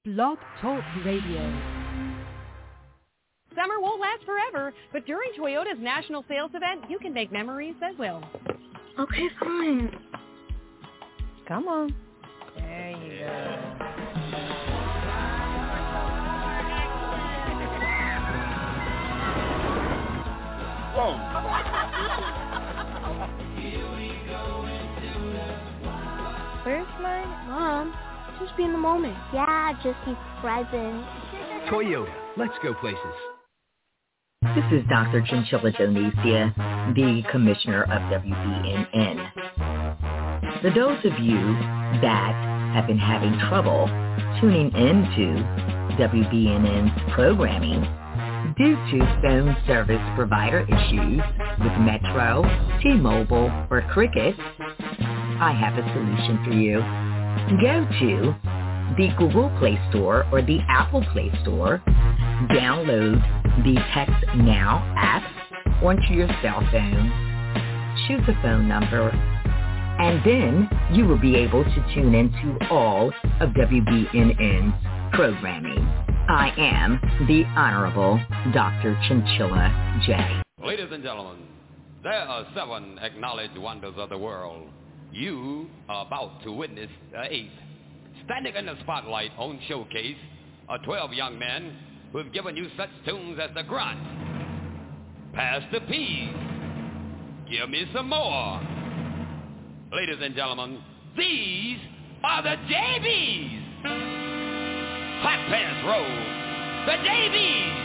Blog Talk Radio. Summer won't last forever, but during Toyota's national sales event, you can make memories that will. Okay, fine. Come on. There you go. Where's my Mom? Just be in the moment. Yeah, just be present. Toyota, let's go places. This is Dr. Chinchilla Donesia, the Commissioner of WBNN. For those of you that have been having trouble tuning into WBNN's programming due to phone service provider issues with Metro, T-Mobile, or Cricket, I have a solution for you. Go to the Google Play Store or the Apple Play Store, download the Text Now app onto your cell phone, choose a phone number, and then you will be able to tune into all of WBNN's programming. I am the Honorable Dr. Chinchilla J. Ladies and gentlemen, there are 7 acknowledged wonders of the world. You are about to witness the 8th. Standing in the spotlight on Showcase are 12 young men who have given you such tunes as the Grunt, Pass the Peas, Give Me Some More. Ladies and gentlemen, these are the JBs. Hot Pants Roll, the JBs.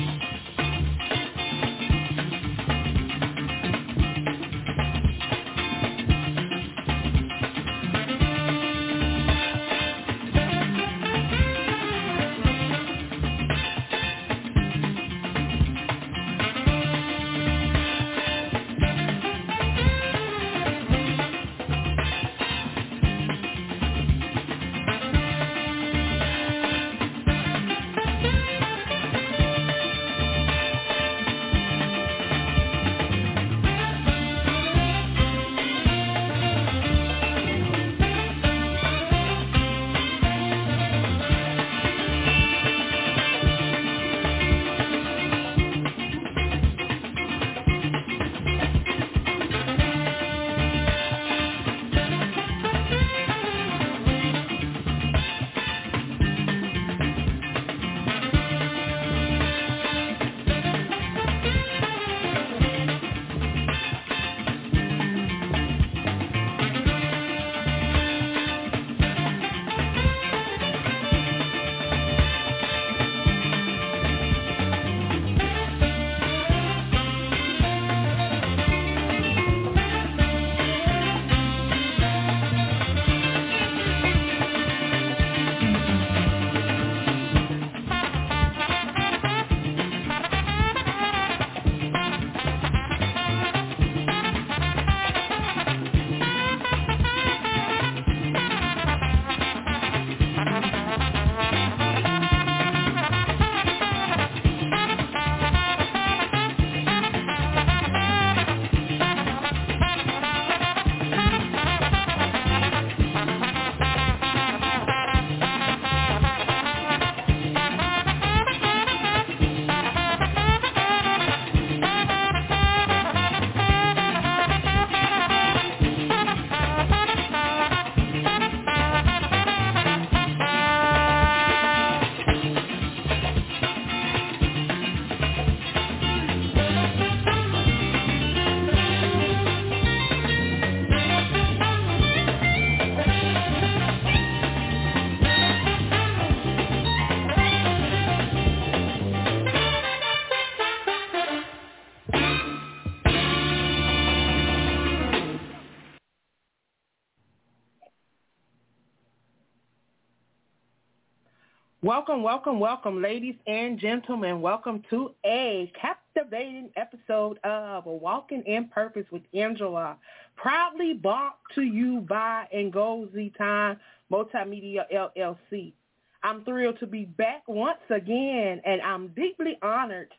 Welcome, ladies and gentlemen. Welcome to a captivating episode of Walking in Purpose with Angela, proudly brought to you by Ngozi Time Multimedia LLC. I'm thrilled to be back once again, and I'm deeply honored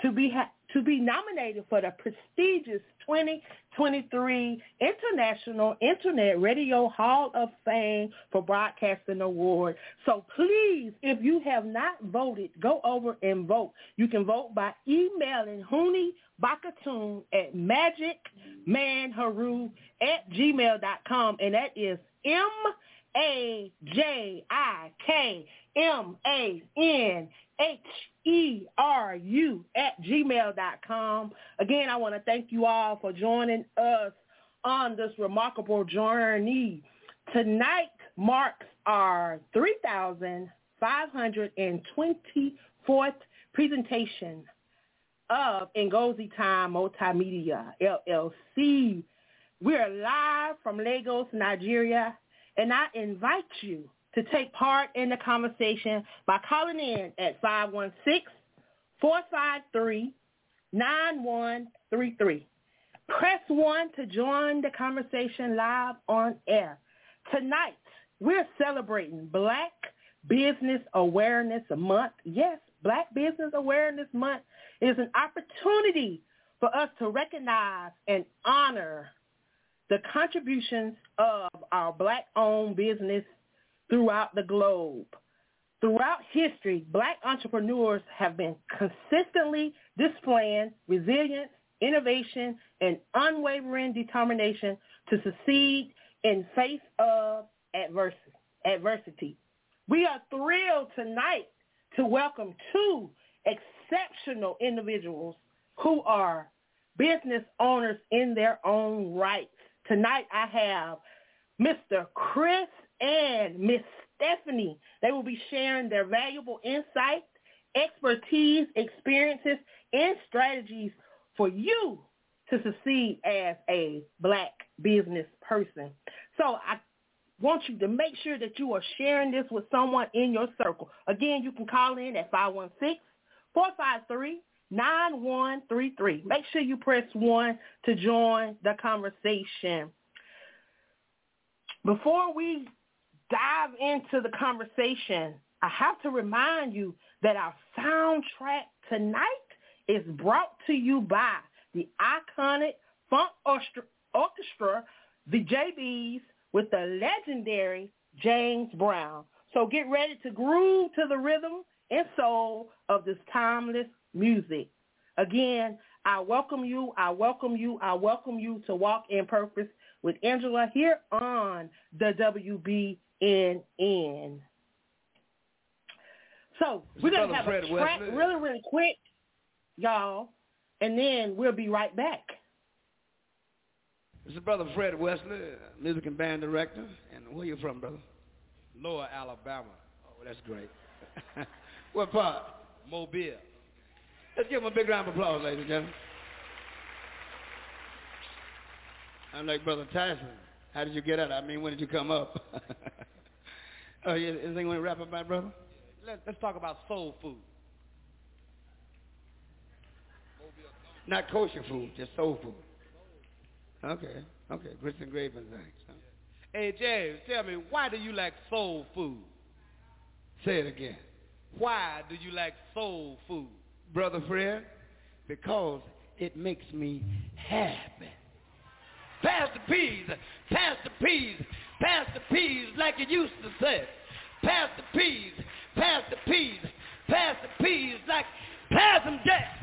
to be nominated for the prestigious 2023 International Internet Radio Hall of Fame for Broadcasting Award. So please, if you have not voted, go over and vote. You can vote by emailing Huni Bakatoon at magicmanharu@gmail.com, and that is MAJIKMANHERU@gmail.com. Again, I want to thank you all for joining us on this remarkable journey. Tonight marks our 3,524th presentation of Ngozi Time Multimedia, LLC. We're live from Lagos, Nigeria, and I invite you to take part in the conversation by calling in at 516-453-9133. Press 1 to join the conversation live on air. Tonight, we're celebrating Black Business Awareness Month. Yes, Black Business Awareness Month is an opportunity for us to recognize and honor the contributions of our Black-owned business throughout the globe. Throughout history, Black entrepreneurs have been consistently displaying resilience, innovation, and unwavering determination to succeed in face of adversity. We are thrilled tonight to welcome two exceptional individuals who are business owners in their own right. Tonight I have Mr. Chris and Miss Stephanie. They will be sharing their valuable insight, expertise, experiences, and strategies for you to succeed as a Black business person. So I want you to make sure that you are sharing this with someone in your circle. Again, you can call in at 516-453-9133. Make sure you press 1 to join the conversation. Before we dive into the conversation, I have to remind you that our soundtrack tonight is brought to you by the iconic Funk Orchestra, the JBs, with the legendary James Brown. So get ready to groove to the rhythm and soul of this timeless music. Again, I welcome you to Walk in Purpose with Angela here on the WBNN. So we're going to have a track really quick, y'all, and then we'll be right back. This is Brother Fred Wesley, music and band director. And where you from, brother? Lower Alabama. Oh, that's great. What part? Mobile. Let's give him a big round of applause, ladies and gentlemen. I'm like Brother Tyson. How did you get out? I mean, when did you come up? Oh, yeah, anything you want to wrap up about, brother? Let's talk about soul food. Not kosher food, just soul food. Okay. Grits and gravy and things. Huh? Hey, James, tell me, why do you like soul food? Say it again. Why do you like soul food? Brother Fred, because it makes me happy. Pass the peas, pass the peas, pass the peas like you used to say. Pass the peas, pass the peas, pass the peas like pass them Jack.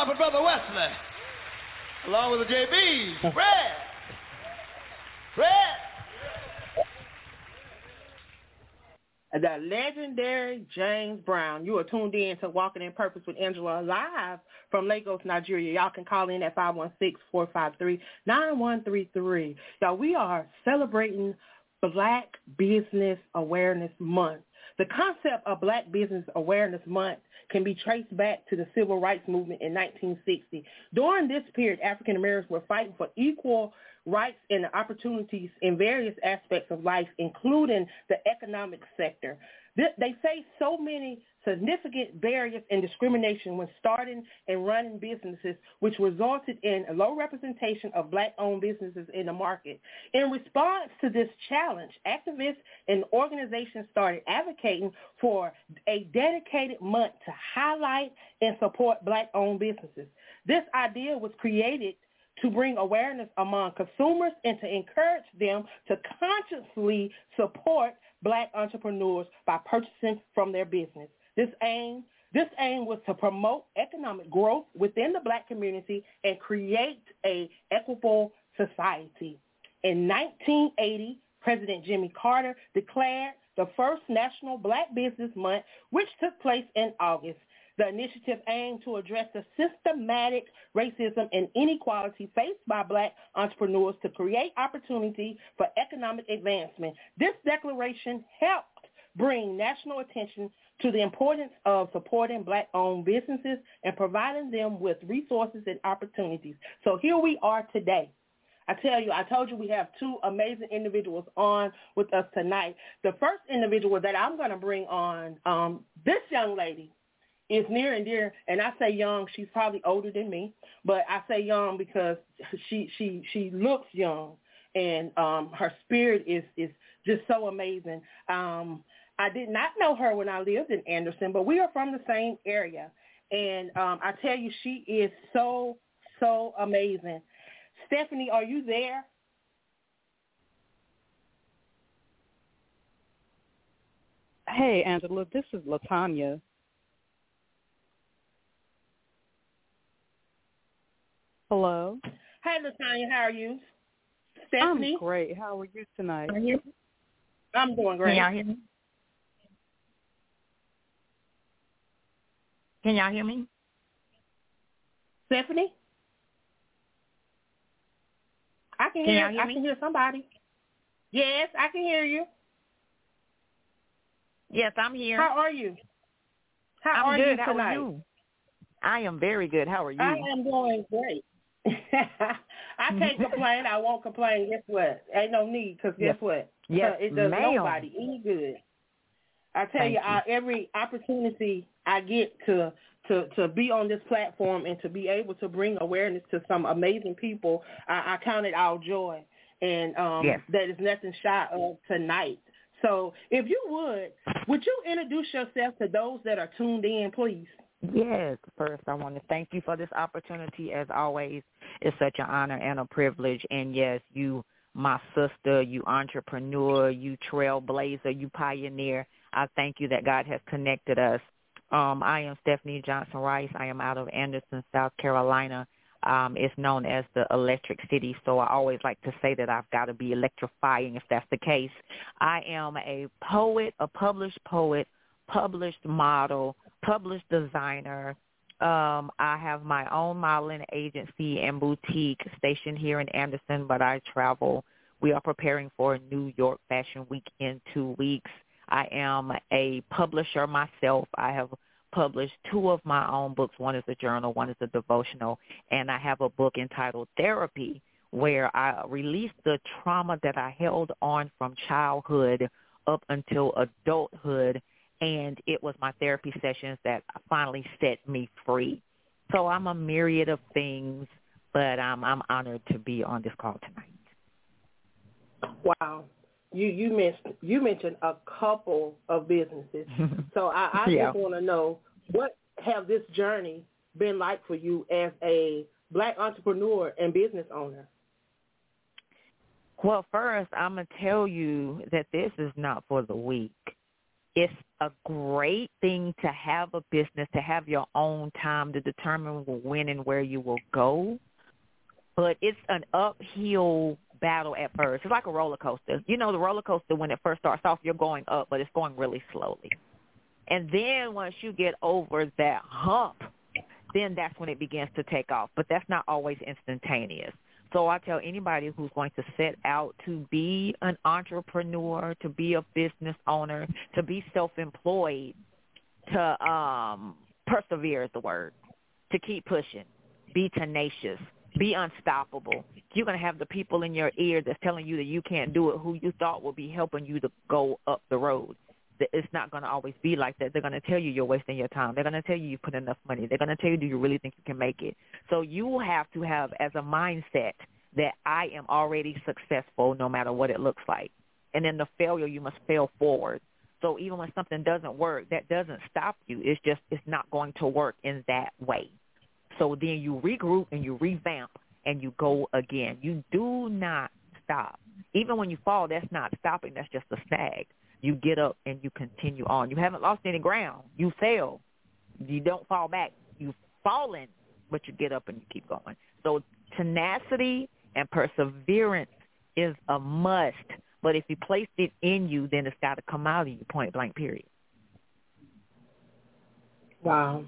for Brother Wesley, along with the JBs. Fred. The legendary James Brown. You are tuned in to Walking in Purpose with Angela live from Lagos, Nigeria. Y'all can call in at 516-453-9133. Y'all, we are celebrating Black Business Awareness Month. The concept of Black Business Awareness Month can be traced back to the Civil Rights Movement in 1960. During this period, African Americans were fighting for equal rights and opportunities in various aspects of life, including the economic sector. They face so many significant barriers and discrimination when starting and running businesses, which resulted in a low representation of Black-owned businesses in the market. In response to this challenge, activists and organizations started advocating for a dedicated month to highlight and support Black-owned businesses. This idea was created to bring awareness among consumers and to encourage them to consciously support Black entrepreneurs by purchasing from their business. This aim was to promote economic growth within the Black community and create an equitable society. In 1980, President Jimmy Carter declared the first National Black Business Month, which took place in August. The initiative aimed to address the systematic racism and inequality faced by Black entrepreneurs to create opportunity for economic advancement. This declaration helped bring national attention to the importance of supporting Black-owned businesses and providing them with resources and opportunities. So here we are today. I told you we have two amazing individuals on with us tonight. The first individual that I'm going to bring on, this young lady, is near and dear, and I say young, she's probably older than me, but I say young because she looks young, and her spirit is just so amazing. I did not know her when I lived in Anderson, but we are from the same area, and I tell you, she is so amazing. Stephanie, are you there? Hey, Angela, this is LaTanya. Hello. Hey, LaTanya, how are you? Stephanie? I'm great. How are you tonight? I'm doing great. Can y'all hear me? Can y'all hear me? Stephanie? I can hear. I can hear somebody. Yes, I can hear you. Yes, I'm here. How are you? How I'm are good. you How tonight? are you? I am very good. How are you? I am doing great. I can't complain. I won't complain. Guess what? Ain't no need, because guess what? Yes, it does ma'am. nobody any good. I tell you, every opportunity I get to be on this platform and to be able to bring awareness to some amazing people, I count it all joy. And that is nothing shy of tonight. So if you would you introduce yourself to those that are tuned in, please? Yes. First, I want to thank you for this opportunity. As always, it's such an honor and a privilege. And, yes, you, my sister, you entrepreneur, you trailblazer, you pioneer, I thank you that God has connected us. I am Stephanie Johnson Rice. I am out of Anderson, South Carolina. It's known as the Electric City, so I always like to say that I've got to be electrifying if that's the case. I am a poet, a published poet, published model, published designer. I have my own modeling agency and boutique stationed here in Anderson, but I travel. We are preparing for New York Fashion Week in 2 weeks. I am a publisher myself. I have published 2 of my own books. One is a journal, one is a devotional, and I have a book entitled Therapy, where I released the trauma that I held on from childhood up until adulthood, and it was my therapy sessions that finally set me free. So I'm a myriad of things, but I'm honored to be on this call tonight. Wow. You mentioned a couple of businesses. So I just want to know, what have this journey been like for you as a Black entrepreneur and business owner? Well, first, I'm going to tell you that this is not for the weak. it's a great thing to have a business, to have your own time to determine when and where you will go. But it's an uphill battle at first. It's like a roller coaster. You know, the roller coaster, when it first starts off, you're going up, but it's going really slowly. And then once you get over that hump, then that's when it begins to take off. But that's not always instantaneous. So I tell anybody who's going to set out to be an entrepreneur, to be a business owner, to be self-employed, to persevere is the word, to keep pushing, be tenacious, be unstoppable. You're going to have the people in your ear that's telling you that you can't do it, who you thought would be helping you to go up the road. It's not going to always be like that. They're going to tell you you're wasting your time. They're going to tell you put enough money. They're going to tell you, do you really think you can make it? So you have to have as a mindset that I am already successful no matter what it looks like. And in the failure, you must fail forward. So even when something doesn't work, that doesn't stop you. It's just it's not going to work in that way. So then you regroup and you revamp and you go again. You do not stop. Even when you fall, that's not stopping. That's just a snag. You get up and you continue on. You haven't lost any ground. You fail. You don't fall back. You've fallen, but you get up and you keep going. So tenacity and perseverance is a must. But if you placed it in you, then it's got to come out of you, point blank, period. Wow.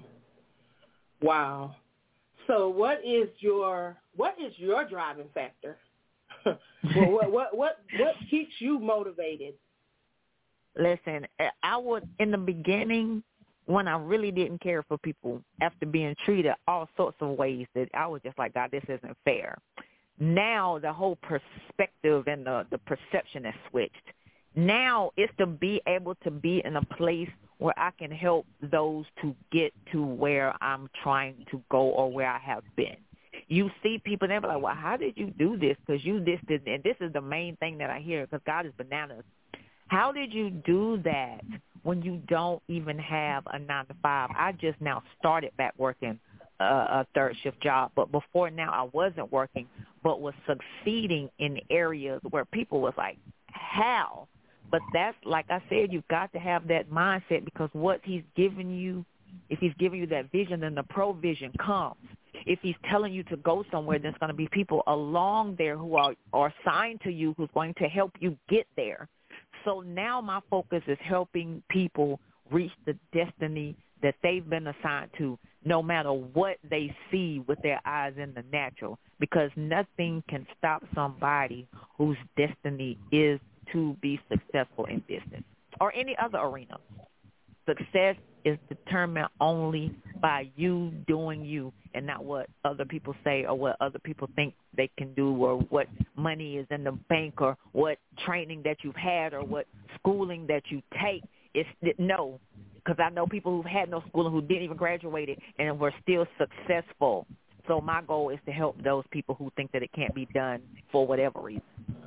So what is your driving factor? what keeps you motivated? Listen, I would, in the beginning, when I really didn't care for people, after being treated all sorts of ways, that I was just like, God, this isn't fair. Now the whole perspective and the perception has switched. Now it's to be able to be in a place where I can help those to get to where I'm trying to go or where I have been. You see people, they're like, well, how did you do this? Because you this, and this is the main thing that I hear, because God is bananas. How did you do that when you don't even have a 9-to-5? I just now started back working a third shift job, but before now I wasn't working, but was succeeding in areas where people was like, how? But that's, like I said, you've got to have that mindset, because what he's giving you, if he's giving you that vision, then the provision comes. If he's telling you to go somewhere, there's going to be people along there who are assigned to you, who's going to help you get there. So now my focus is helping people reach the destiny that they've been assigned to, no matter what they see with their eyes in the natural, because nothing can stop somebody whose destiny is to be successful in business or any other arena. Success is determined only by you doing you, and not what other people say or what other people think they can do, or what money is in the bank, or what training that you've had, or what schooling that you take. No, because I know people who've had no schooling, who didn't even graduate and were still successful. So my goal is to help those people who think that it can't be done for whatever reason.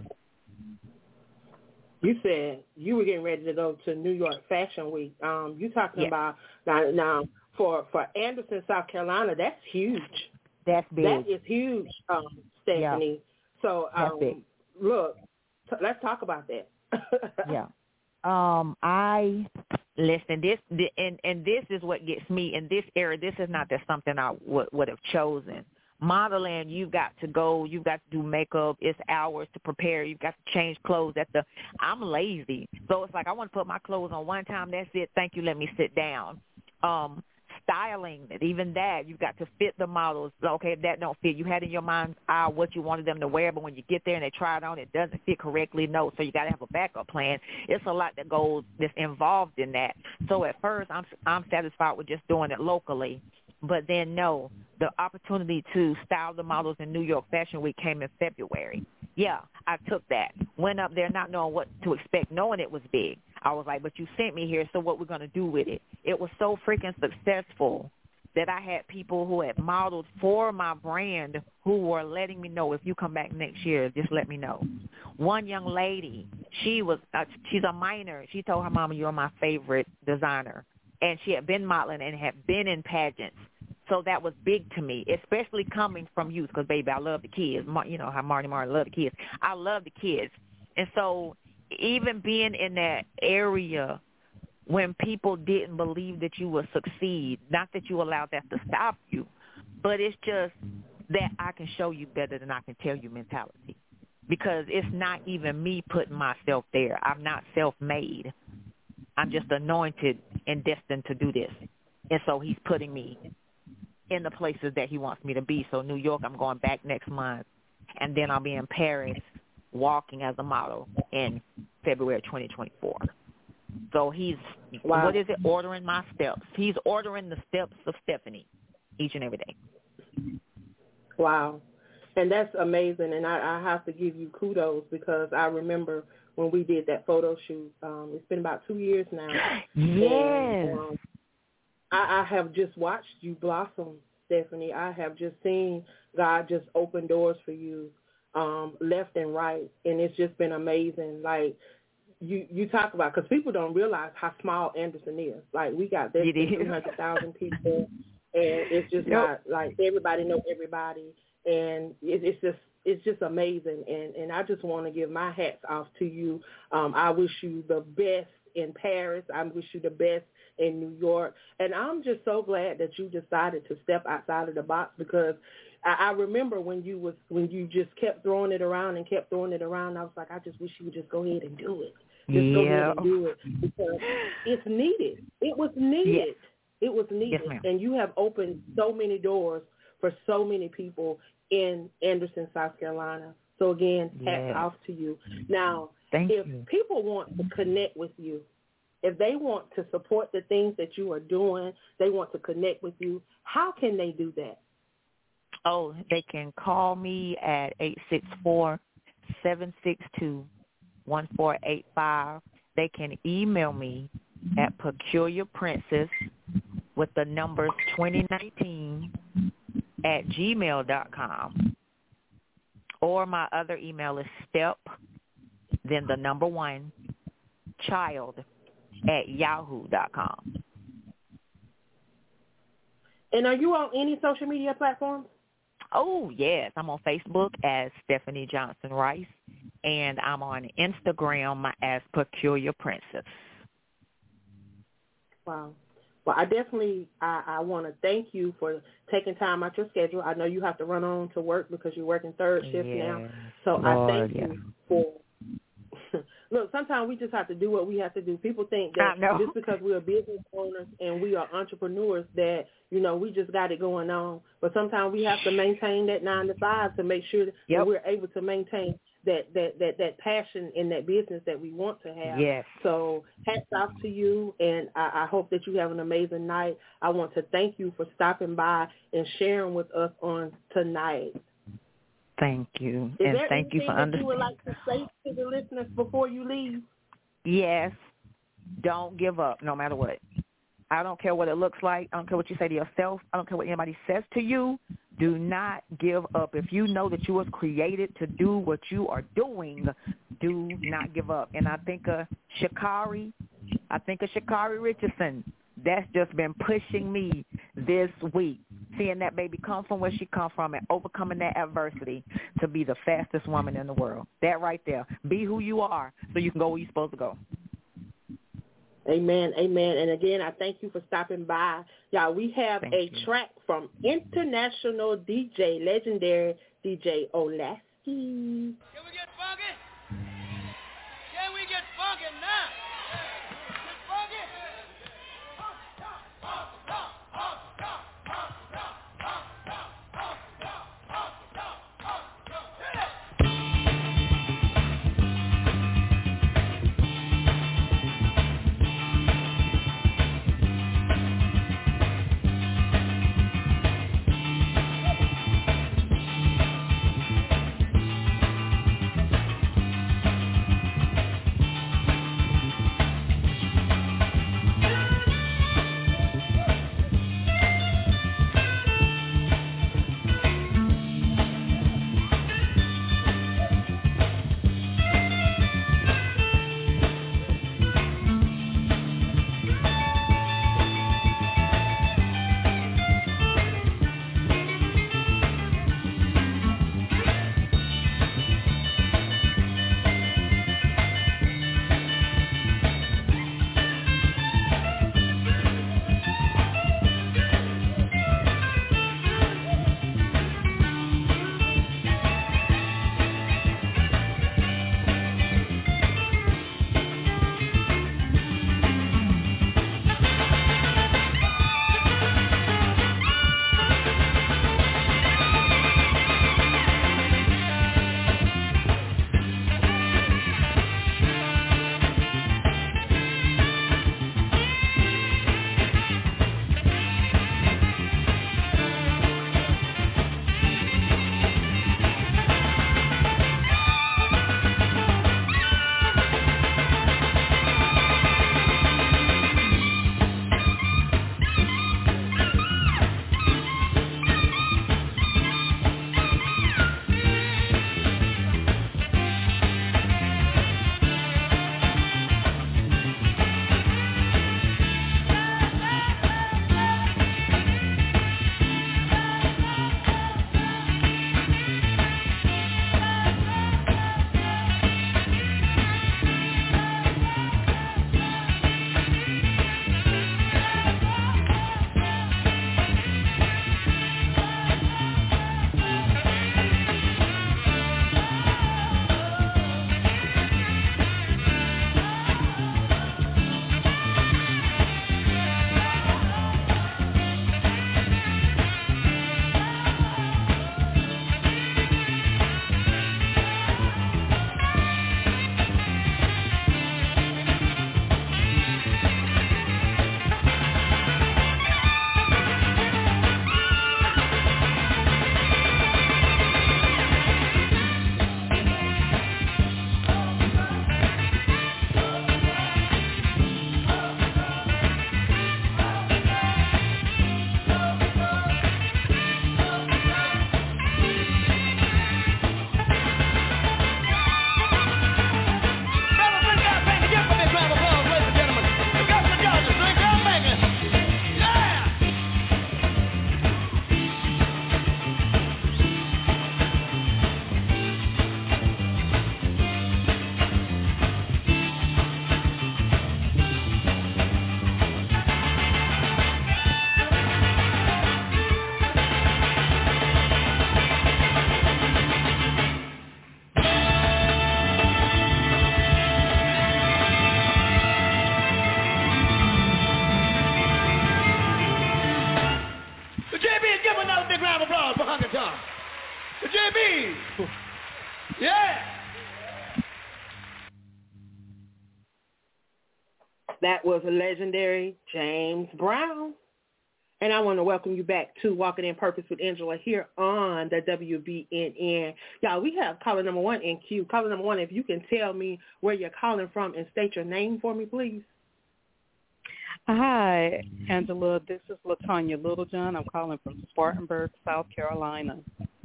You said you were getting ready to go to New York Fashion Week. You talking about now for Anderson, South Carolina? That's huge. That's big. That is huge, Stephanie. Yeah. So look, let's talk about that. Yeah. I listen. This is what gets me in this area. This is not just something I would have chosen. Modeling, you've got to go, you've got to do makeup, it's hours to prepare, you've got to change clothes I'm lazy. So it's like I want to put my clothes on one time, that's it, thank you, let me sit down. Styling, even that, you've got to fit the models. Okay, if that don't fit, you had in your mind's eye what you wanted them to wear, but when you get there and they try it on, it doesn't fit correctly, no, so you got to have a backup plan. It's a lot that's involved in that. So at first, I'm satisfied with just doing it locally. But then, no, the opportunity to style the models in New York Fashion Week came in February. Yeah, I took that. Went up there not knowing what to expect, knowing it was big. I was like, but you sent me here, so what we're going to do with it? It was so freaking successful that I had people who had modeled for my brand who were letting me know, if you come back next year, just let me know. One young lady, she's a minor. She told her mama, you're my favorite designer. And she had been modeling and had been in pageants. So that was big to me, especially coming from youth, because, baby, I love the kids. You know how Marty love the kids. I love the kids. And so even being in that area when people didn't believe that you would succeed. Not that you allowed that to stop you, but it's just that I can show you better than I can tell you mentality. Because it's not even me putting myself there. I'm not self-made. I'm just anointed and destined to do this. And so he's putting me in the places that he wants me to be. So New York, I'm going back next month. And then I'll be in Paris walking as a model in February 2024. So he's, what is it, ordering my steps. He's ordering the steps of Stephanie each and every day. Wow. And that's amazing, and I have to give you kudos because I remember when we did that photo shoot. It's been about 2 years now. Yes. And, I have just watched you blossom, Stephanie. I have just seen God just open doors for you left and right, and it's just been amazing. Like, you talk about, because people don't realize how small Anderson is. Like, we got this 200,000 people, and it's just not, like, everybody know everybody. And it's just amazing, and I just want to give my hats off to you. I wish you the best in Paris. I wish you the best in New York, and I'm just so glad that you decided to step outside of the box, because I remember when you just kept throwing it around and kept throwing it around. I was like, I just wish you would just go ahead and do it. Just go ahead and do it, because it's needed. It was needed. Yes. It was needed, yes, and you have opened so many doors for so many people in Anderson, South Carolina. So again, hats off to you. Now, if people want to connect with you, if they want to support the things that you are doing, they want to connect with you, how can they do that? Oh, they can call me at 864-762-1485. They can email me at peculiarprincess with the numbers 2019 at gmail.com, or my other email is step, then the number 1, child at yahoo.com. And are you on any social media platforms? Oh, yes. I'm on Facebook as Stephanie Johnson Rice, and I'm on Instagram as Peculiar Princess. Wow. Well, I definitely, I want to thank you for taking time out your schedule. I know you have to run on to work because you're working third shift now. So I thank you for, look, sometimes we just have to do what we have to do. People think that just because we're business owners and we are entrepreneurs that, you know, we just got it going on. But sometimes we have to maintain that 9 to 5 to make sure that we're able to maintain that passion in that business that we want to have. Yes. So hats off to you, and I hope that you have an amazing night. I want to thank you for stopping by and sharing with us on tonight. Thank you. And thank you for understanding. You would like to say to the listeners before you leave? Yes. Don't give up no matter what. I don't care what it looks like. I don't care what you say to yourself. I don't care what anybody says to you. Do not give up. If you know that you was created to do what you are doing, do not give up. And I think of Sha'Carri Richardson. That's just been pushing me this week, seeing that baby come from where she come from and overcoming that adversity to be the fastest woman in the world. That right there. Be who you are so you can go where you're supposed to go. Amen, amen. And again, I thank you for stopping by. Y'all, we have a track from international DJ, legendary DJ Olasky. Can we get funky? Can we get funky now? Get funky? Please. Yeah. That was a legendary James Brown. And I want to welcome you back to Walking in Purpose with Angela here on the WBNN. Y'all, we have caller number 1 in queue. Caller number 1, if you can tell me where you're calling from and state your name for me, please. Hi, Angela. This is LaTanya Littlejohn. I'm calling from Spartanburg, South Carolina.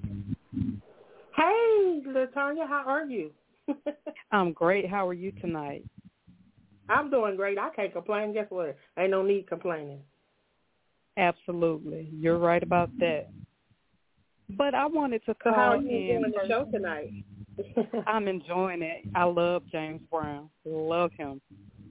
Hey, LaTanya, how are you? I'm great. How are you tonight? I'm doing great. I can't complain. Guess what? Ain't no need complaining. Absolutely. You're right about that. But I wanted to call in. So how are you enjoying the show tonight? I'm enjoying it. I love James Brown. Love him.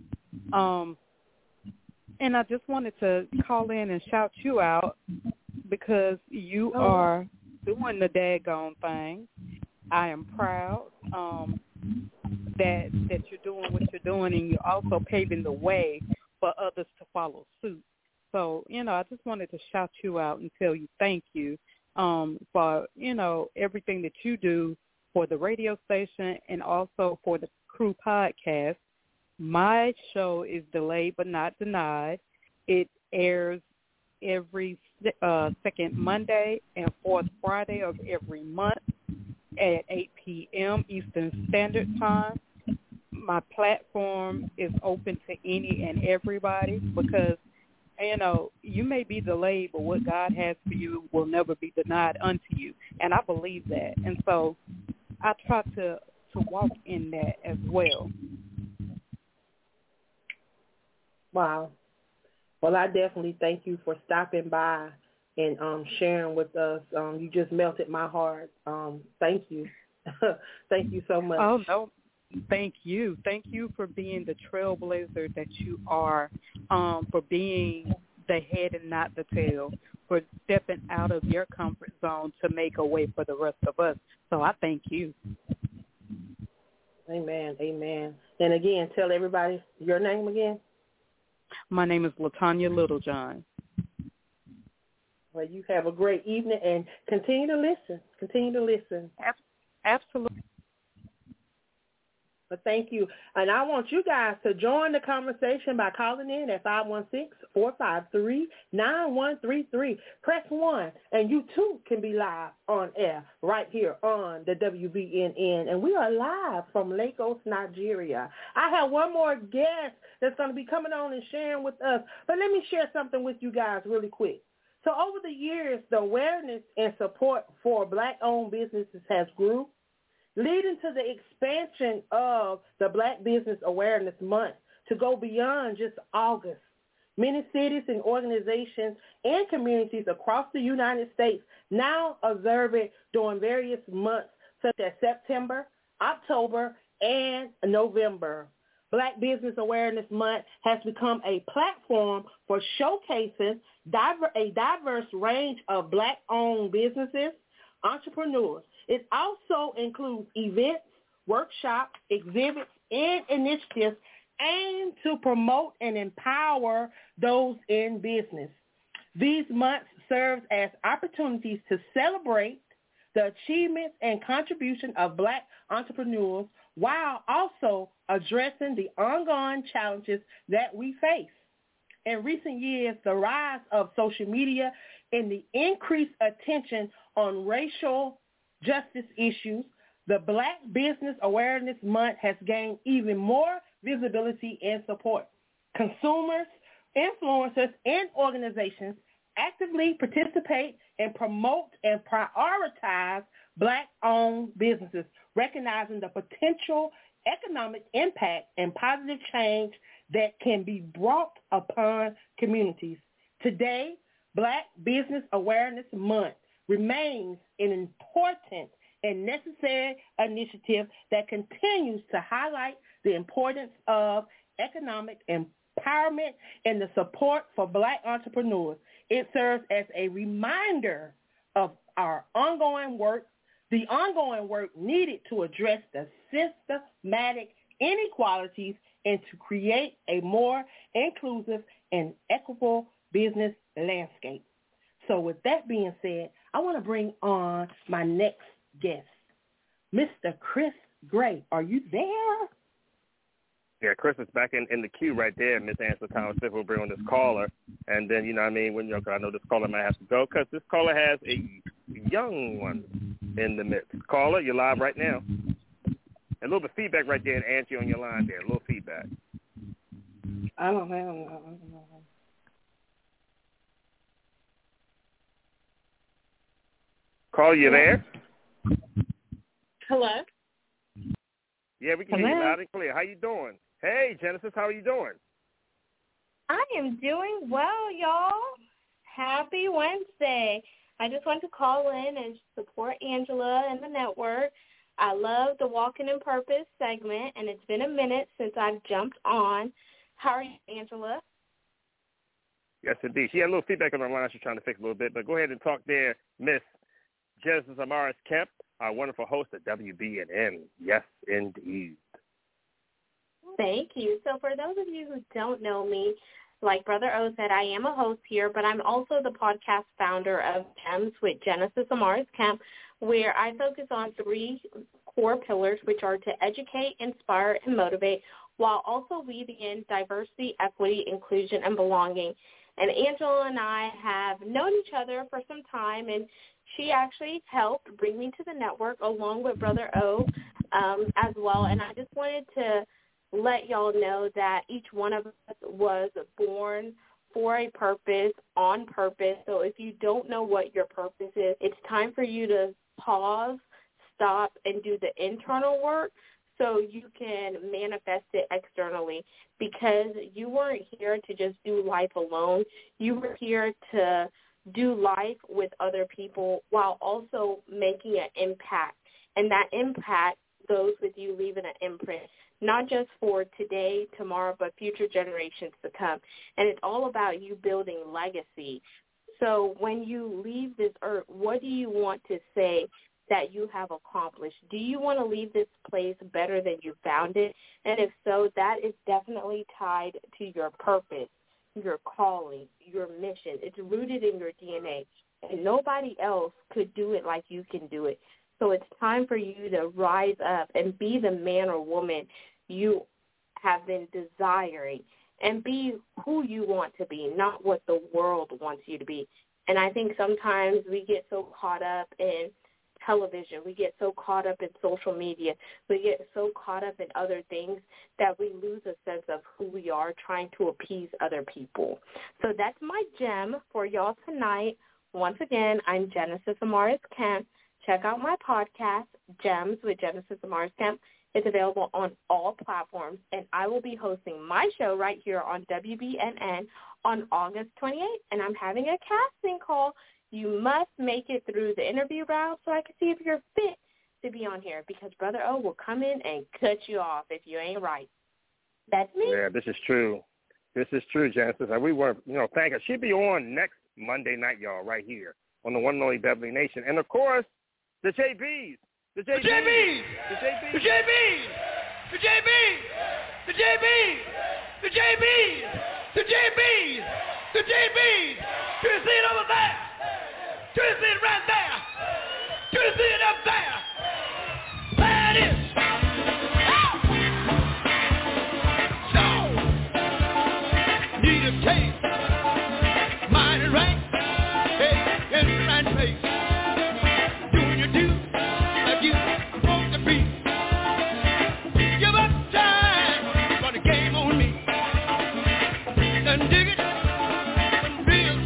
And I just wanted to call in and shout you out because you are doing the daggone thing. I am proud that you're doing what you're doing, and you're also paving the way for others to follow suit. So, I just wanted to shout you out and tell you thank you for, everything that you do for the radio station and also for the Crew podcast. My show is Delayed But Not Denied. It airs every second Monday and fourth Friday of every month at 8 p.m. Eastern Standard Time. My platform is open to any and everybody because you may be delayed, but what God has for you will never be denied unto you. And I believe that. And so I try to walk in that as well. Wow. Well, I definitely thank you for stopping by and sharing with us. You just melted my heart. Thank you. Thank you so much. Oh, no. Thank you. Thank you for being the trailblazer that you are, for being the head and not the tail, for stepping out of your comfort zone to make a way for the rest of us. So I thank you. Amen. Amen. And again, tell everybody your name again. My name is LaTanya Littlejohn. Well, you have a great evening and continue to listen. Continue to listen. Absolutely. But thank you. And I want you guys to join the conversation by calling in at 516-453-9133. Press 1, and you too can be live on air right here on the WBNN. And we are live from Lagos, Nigeria. I have one more guest that's going to be coming on and sharing with us. But let me share something with you guys really quick. So over the years, the awareness and support for Black-owned businesses has grew, leading to the expansion of the Black Business Awareness Month to go beyond just August. Many cities and organizations and communities across the United States now observe it during various months such as September, October, and November. Black Business Awareness Month has become a platform for showcasing a diverse range of Black-owned businesses, entrepreneurs. It also includes events, workshops, exhibits, and initiatives aimed to promote and empower those in business. These months serve as opportunities to celebrate the achievements and contribution of Black entrepreneurs while also addressing the ongoing challenges that we face. In recent years, the rise of social media and the increased attention on racial justice issues, the Black Business Awareness Month has gained even more visibility and support. Consumers, influencers, and organizations actively participate and promote and prioritize Black-owned businesses, recognizing the potential economic impact and positive change that can be brought upon communities. Today, Black Business Awareness Month remains an important and necessary initiative that continues to highlight the importance of economic empowerment and the support for Black entrepreneurs. It serves as a reminder of our ongoing work, the ongoing work needed to address the systematic inequalities and to create a more inclusive and equitable business landscape. So with that being said, I want to bring on my next guest, Mr. Chris Gray. Are you there? Yeah, Chris is back in the queue right there. Miss Angela Thomas-Smith will bring on this caller. And then, cause I know this caller might have to go because this caller has a young one in the midst. Caller, you're live right now. A little bit of feedback right there, and Angie on your line there. A little feedback. I don't know. Caller, you there? Hello? Yeah, we can hear you loud and clear. How you doing? Hey, Genesis, how are you doing? I am doing well, y'all. Happy Wednesday. I just want to call in and support Angela and the network. I love the Walking in Purpose segment, and it's been a minute since I've jumped on. How are you, Angela? Yes, indeed. She had a little feedback on the line she's trying to fix a little bit, but go ahead and talk there, Miss Genesis Amaris Kemp, our wonderful host at WBNN. Yes, indeed. Thank you. So for those of you who don't know me, like Brother O said, I am a host here, but I'm also the podcast founder of Gems with Genesis Amaris Kemp, where I focus on 3 core pillars, which are to educate, inspire, and motivate, while also weaving in diversity, equity, inclusion, and belonging. And Angela and I have known each other for some time, and she actually helped bring me to the network along with Brother O as well. And I just wanted to let y'all know that each one of us was born for a purpose, on purpose. So if you don't know what your purpose is, it's time for you to pause, stop, and do the internal work so you can manifest it externally, because you weren't here to just do life alone. You were here to do life with other people while also making an impact. And that impact goes with you leaving an imprint, not just for today, tomorrow, but future generations to come. And it's all about you building legacy. So when you leave this earth, what do you want to say that you have accomplished? Do you want to leave this place better than you found it? And if so, that is definitely tied to your purpose, your calling, your mission. It's rooted in your DNA, and nobody else could do it like you can do it. So it's time for you to rise up and be the man or woman you have been desiring, and be who you want to be, not what the world wants you to be. And I think sometimes we get so caught up in television, we get so caught up in social media, we get so caught up in other things that we lose a sense of who we are, trying to appease other people. So that's my gem for y'all tonight. Once again, I'm Genesis Amaris Kemp. Check out my podcast, Gems with Genesis Amaris Kemp. It's available on all platforms, and I will be hosting my show right here on WBNN on August 28th, and I'm having a casting call. You must make it through the interview round so I can see if you're fit to be on here, because Brother O will come in and cut you off if you ain't right. That's me. Yeah, this is true. This is true, Genesis. And we want, thank her. She'll be on next Monday night, y'all, right here on the one and only Beverly Nation. And, of course, the JBs. The JBs. The JBs. The JBs. The JBs. The JBs. The JBs. The JBs. The JBs. The JBs. Do you see it over there? Do you see it right there? Do you see it up there? There it is. So, need a taste. Mind it right. Hey, in the right place. Doing your due like you supposed to be. Give up time for the game on me. Then dig it and be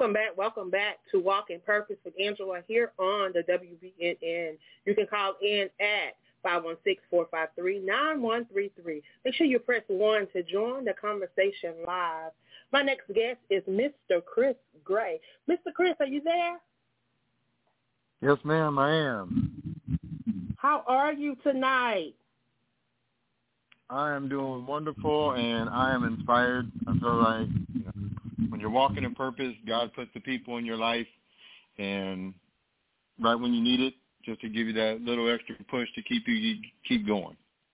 Welcome back to Walk in Purpose with Angela here on the WBNN. You can call in at 516-453-9133. Make sure you press 1 to join the conversation live. My next guest is Mr. Chris Gray. Mr. Chris, are you there? Yes, ma'am, I am. How are you tonight? I am doing wonderful, and I am inspired. I feel like when you're walking in purpose, God puts the people in your life, and right when you need it, just to give you that little extra push to keep going.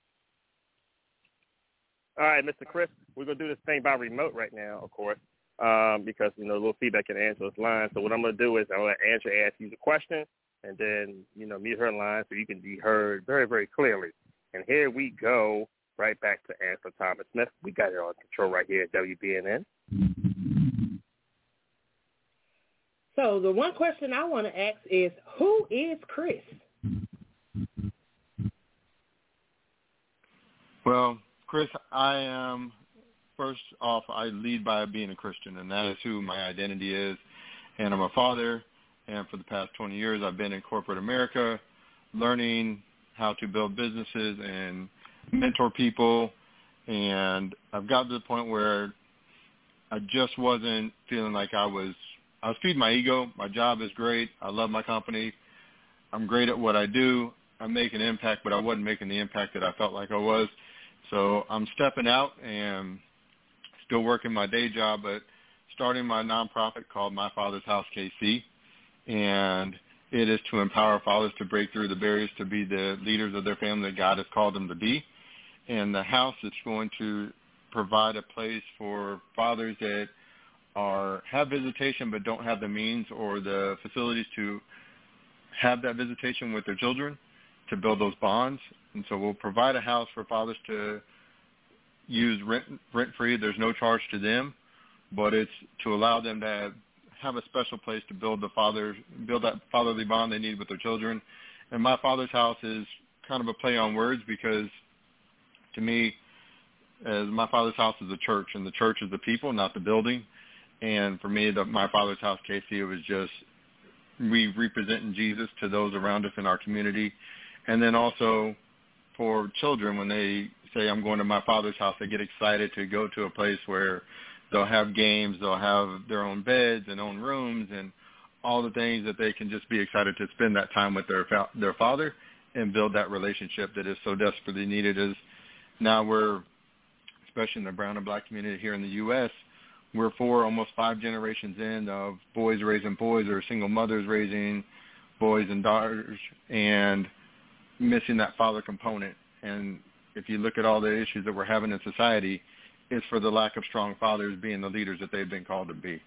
All right, Mr. Chris, we're going to do this thing by remote right now, of course, because, a little feedback in Angela's line. So what I'm going to do is I'm going to let Angela ask you the question, and then, mute her line so you can be heard very, very clearly. And here we go, right back to Angela Thomas Smith. We got it on control right here at WBNN. So the one question I want to ask is, who is Chris? Well, Chris, I am, first off, I lead by being a Christian, and that is who my identity is. And I'm a father, and for the past 20 years I've been in corporate America learning how to build businesses and mentor people, and I've gotten to the point where I just wasn't feeling like I was feeding my ego. My job is great. I love my company. I'm great at what I do. I make an impact, but I wasn't making the impact that I felt like I was. So I'm stepping out and still working my day job, but starting my nonprofit called My Father's House KC, and it is to empower fathers to break through the barriers to be the leaders of their family that God has called them to be. And the house is going to provide a place for fathers that have visitation but don't have the means or the facilities to have that visitation with their children, to build those bonds. And so we'll provide a house for fathers to use rent-free. There's no charge to them, but it's to allow them to have a special place to build that fatherly bond they need with their children. And My Father's House is kind of a play on words, because to me, as My Father's House is a church, and the church is the people, not the building. And for me, My Father's House KC, it was just we representing Jesus to those around us in our community. And then also for children, when they say, I'm going to My Father's House, they get excited to go to a place where they'll have games, they'll have their own beds and own rooms and all the things that they can just be excited to spend that time with their father and build that relationship that is so desperately needed. As now we're, especially in the brown and black community here in the U.S., we're almost 5 generations in of boys raising boys or single mothers raising boys and daughters and missing that father component. And if you look at all the issues that we're having in society, it's for the lack of strong fathers being the leaders that they've been called to be.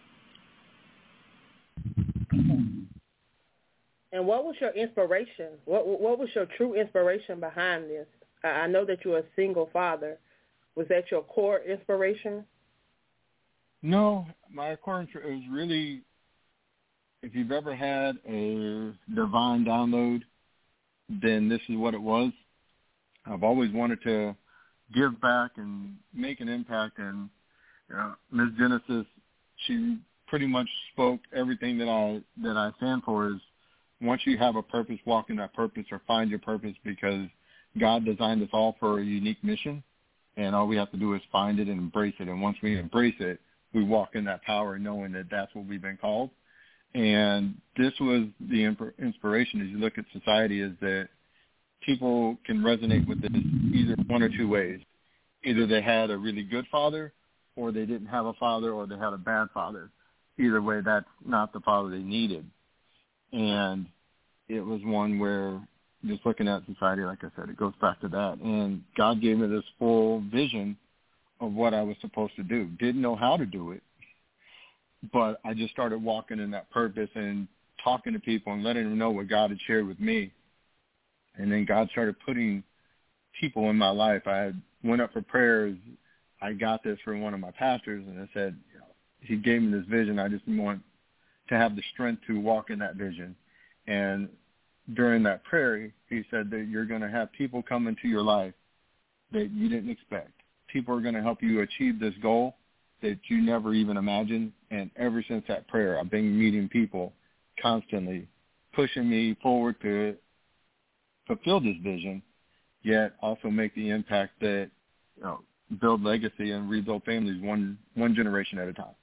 And what was your inspiration? What was your true inspiration behind this? I know that you're a single father. Was that your core inspiration? No, my core is really, if you've ever had a divine download, then this is what it was. I've always wanted to give back and make an impact, and Ms. Genesis, she pretty much spoke everything that I stand for is, once you have a purpose, walk in that purpose or find your purpose, because God designed us all for a unique mission, and all we have to do is find it and embrace it. And once we embrace it, we walk in that power knowing that that's what we've been called. And this was the inspiration as you look at society, is that people can resonate with this either one or two ways. Either they had a really good father, or they didn't have a father, or they had a bad father. Either way, that's not the father they needed. And it was one where, just looking at society, like I said, it goes back to that. And God gave me this full vision of what I was supposed to do. Didn't know how to do it, but I just started walking in that purpose and talking to people and letting them know what God had shared with me. And then God started putting people in my life. I went up for prayers. I got this from one of my pastors, and I said, he gave me this vision. I just want to have the strength to walk in that vision. And during that prayer, he said that you're going to have people come into your life that you didn't expect. People are going to help you achieve this goal, that you never even imagined. And ever since that prayer, I've been meeting people constantly, pushing me forward to fulfill this vision, yet also make the impact that, build legacy and rebuild families one generation at a time.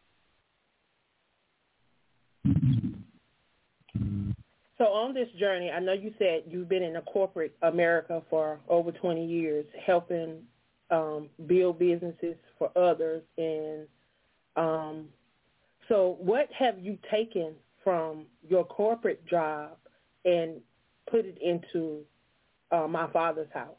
So on this journey, I know you said you've been in the corporate America for over 20 years, helping build businesses for others. And so what have you taken from your corporate job and put it into My Father's House?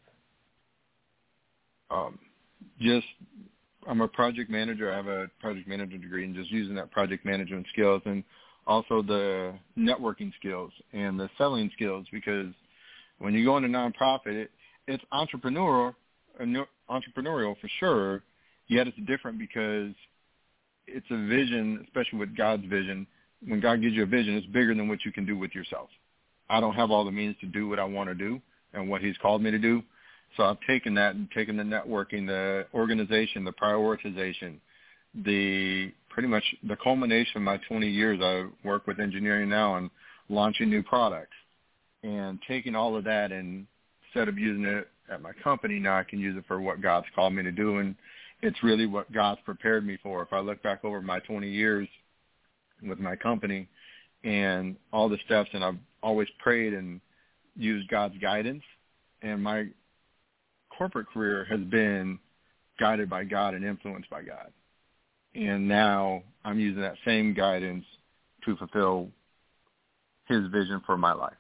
I'm a project manager. I have a project management degree, and just using that project management skills and also the networking skills and the selling skills, because when you go into nonprofit, it's entrepreneurial for sure, yet it's different because it's a vision, especially with God's vision. When God gives you a vision, it's bigger than what you can do with yourself. I don't have all the means to do what I want to do and what he's called me to do. So I've taken that and taken the networking, the organization, the prioritization, pretty much the culmination of my 20 years. I work with engineering now and launching new products, and taking all of that, and instead of using it at my company, now I can use it for what God's called me to do. And it's really what God's prepared me for. If I look back over my 20 years with my company and all the steps, and I've always prayed and used God's guidance, and my corporate career has been guided by God and influenced by God. And now I'm using that same guidance to fulfill his vision for my life.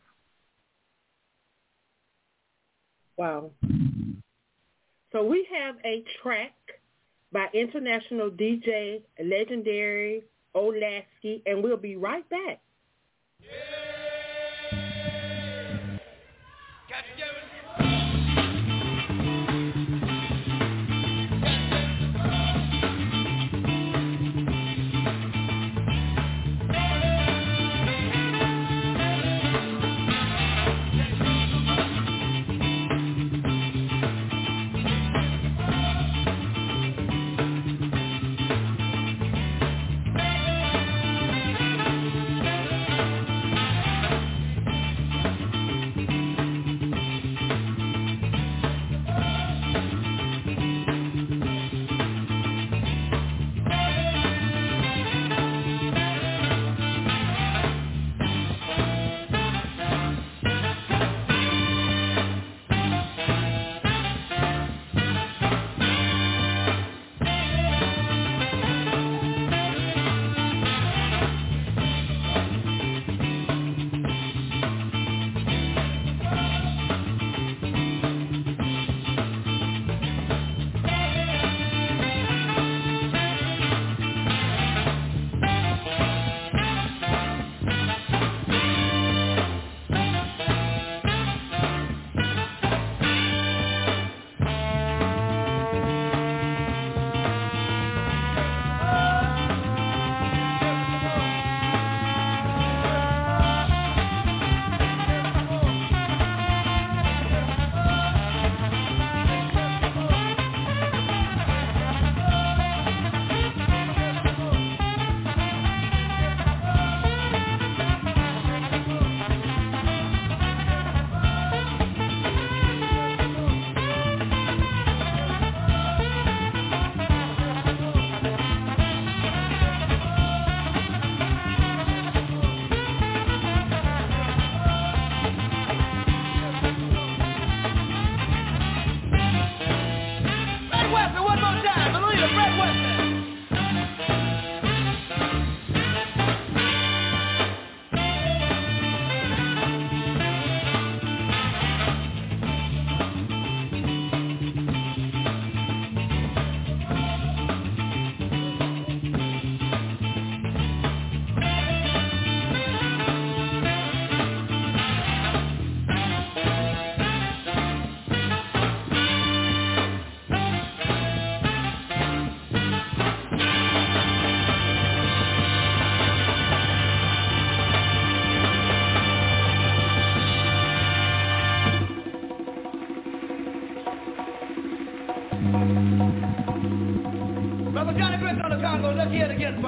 Wow. So we have a track by international DJ Legendary Olasky, and we'll be right back.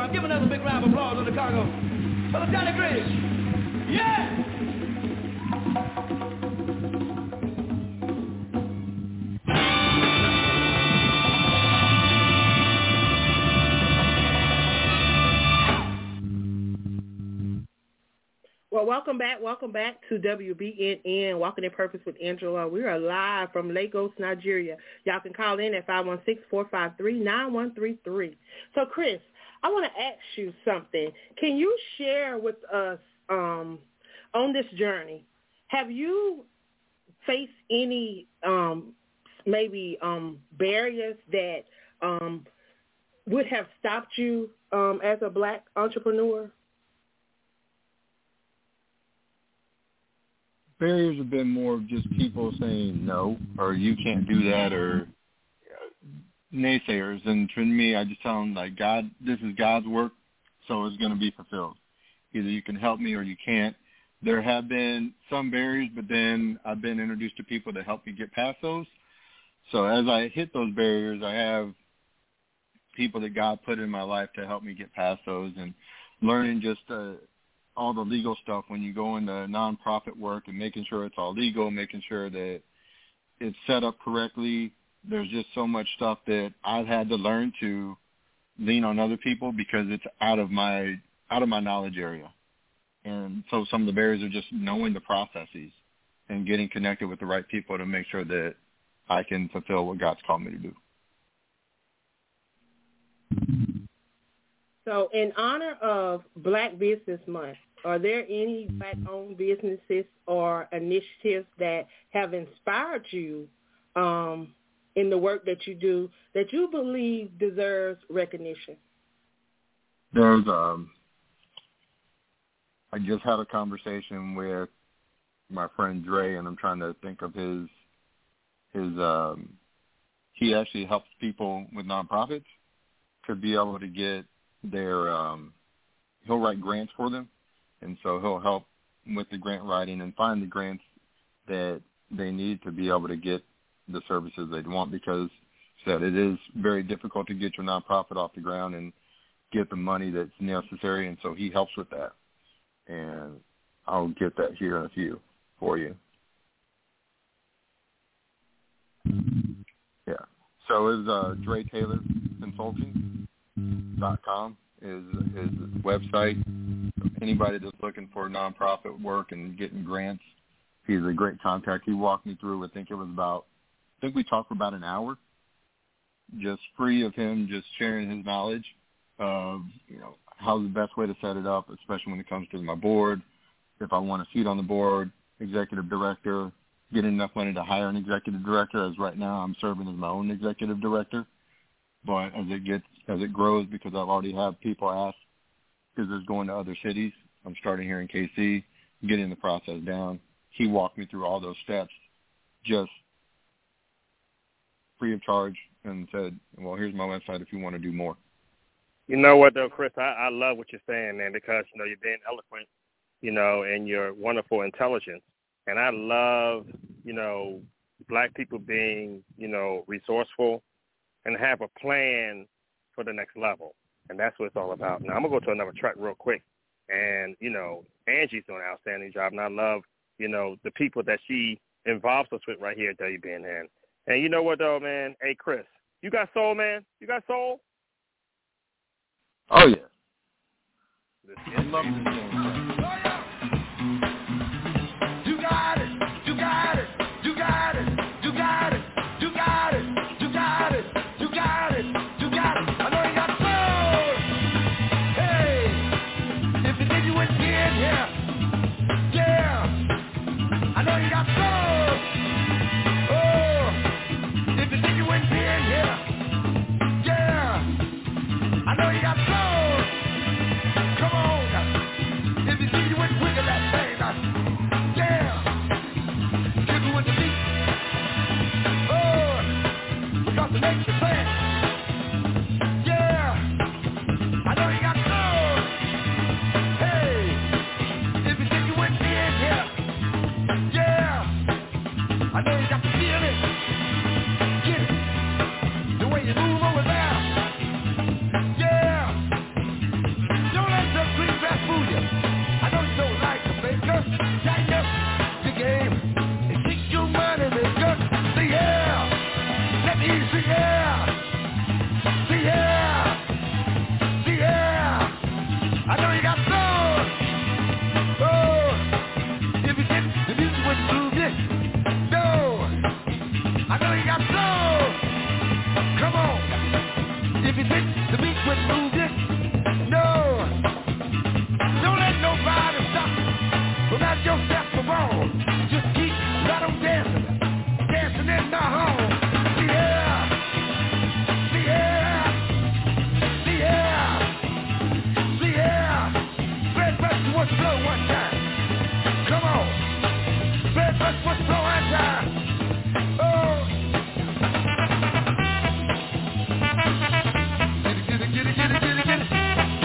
on. Give another big round of applause on the Congo. Brother Johnny Griggs. Yeah! Well, welcome back to WBNN, Walking in Purpose with Angela. We are live from Lagos, Nigeria. Y'all can call in at 516-453-9133. So, Chris, I want to ask you something. Can you share with us on this journey? Have you faced any barriers that would have stopped you as a black entrepreneur? Barriers have been more of just people saying no, or you can't do that, or naysayers. And for me, I just tell them, like, God, this is God's work, so it's going to be fulfilled. Either you can help me or you can't. There have been some barriers, but then I've been introduced to people that help me get past those. So as I hit those barriers, I have people that God put in my life to help me get past those, and learning just all the legal stuff when you go into nonprofit work and making sure it's all legal, making sure that it's set up correctly. There's just so much stuff that I've had to learn to lean on other people because it's out of my knowledge area. And so some of the barriers are just knowing the processes and getting connected with the right people to make sure that I can fulfill what God's called me to do. So in honor of Black Business Month, are there any Black-owned businesses or initiatives that have inspired you in the work that you do that you believe deserves recognition? There's I just had a conversation with my friend Dre, and I'm trying to think of his he actually helps people with nonprofits to be able to get their he'll write grants for them, and so he'll help with the grant writing and find the grants that they need to be able to get the services they want, because said it is very difficult to get your nonprofit off the ground and get the money that's necessary, and so he helps with that. And I'll get that here in a few for you. Yeah. So it's Dre Taylor Consulting.com is his website. So anybody that's looking for nonprofit work and getting grants, he's a great contact. He walked me through, I think we talked for about an hour, just free of him just sharing his knowledge of, how's the best way to set it up, especially when it comes to my board. If I want a seat on the board, executive director, getting enough money to hire an executive director, as right now I'm serving as my own executive director. But as it grows, because I've already had people ask, is this going to other cities? I'm starting here in KC, getting the process down. He walked me through all those steps just free of charge and said, well, here's my website if you want to do more. You know what, though, Chris? I love what you're saying, man, because, you're being eloquent, and your wonderful intelligence. And I love, Black people being, resourceful and have a plan for the next level. And that's what it's all about. Now, I'm going to go to another track real quick. And, Angie's doing an outstanding job. And I love, the people that she involves us with right here at WBNN. And you know what, though, man? Hey, Chris, you got soul, man? You got soul? Oh, yeah. I love this song. You got it. You got it. You got it. You got it. You got it. You got it. You got it. You got it. I know you got soul. Hey, if you think you went in here, yeah. I know you got soul. Oh, if you think you went in here, yeah. I know you got soul. Come on. yourself around. Just keep, let them dancing, dancing in the home. Yeah, yeah, yeah, yeah. Red Buster was slow one time. Come on. Red Buster was slow one time. Oh. Get it, get it, get it, get it, get it.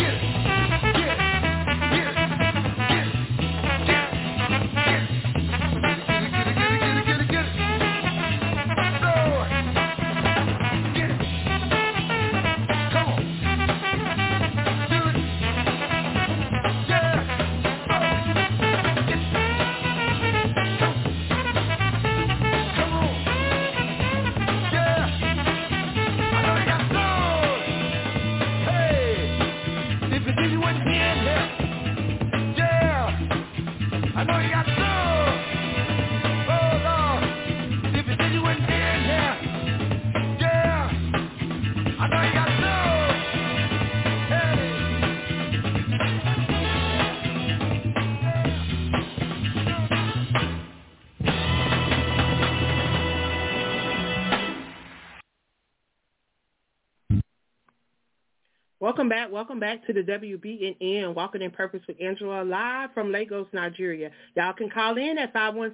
Welcome back to the WBNN, Walking in Purpose with Angela, live from Lagos, Nigeria. Y'all can call in at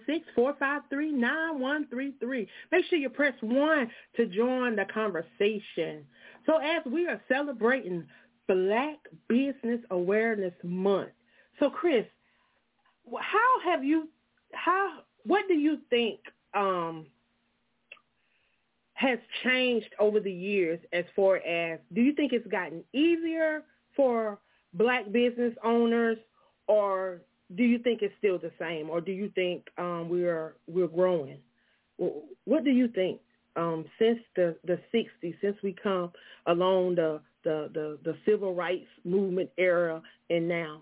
516-453-9133. Make sure you press 1 to join the conversation. So as we are celebrating Black Business Awareness Month, so Chris, what do you think has changed over the years as far as, do you think it's gotten easier for Black business owners, or do you think it's still the same, or do you think we're growing? What do you think since the 60s, since we come along the civil rights movement era and now?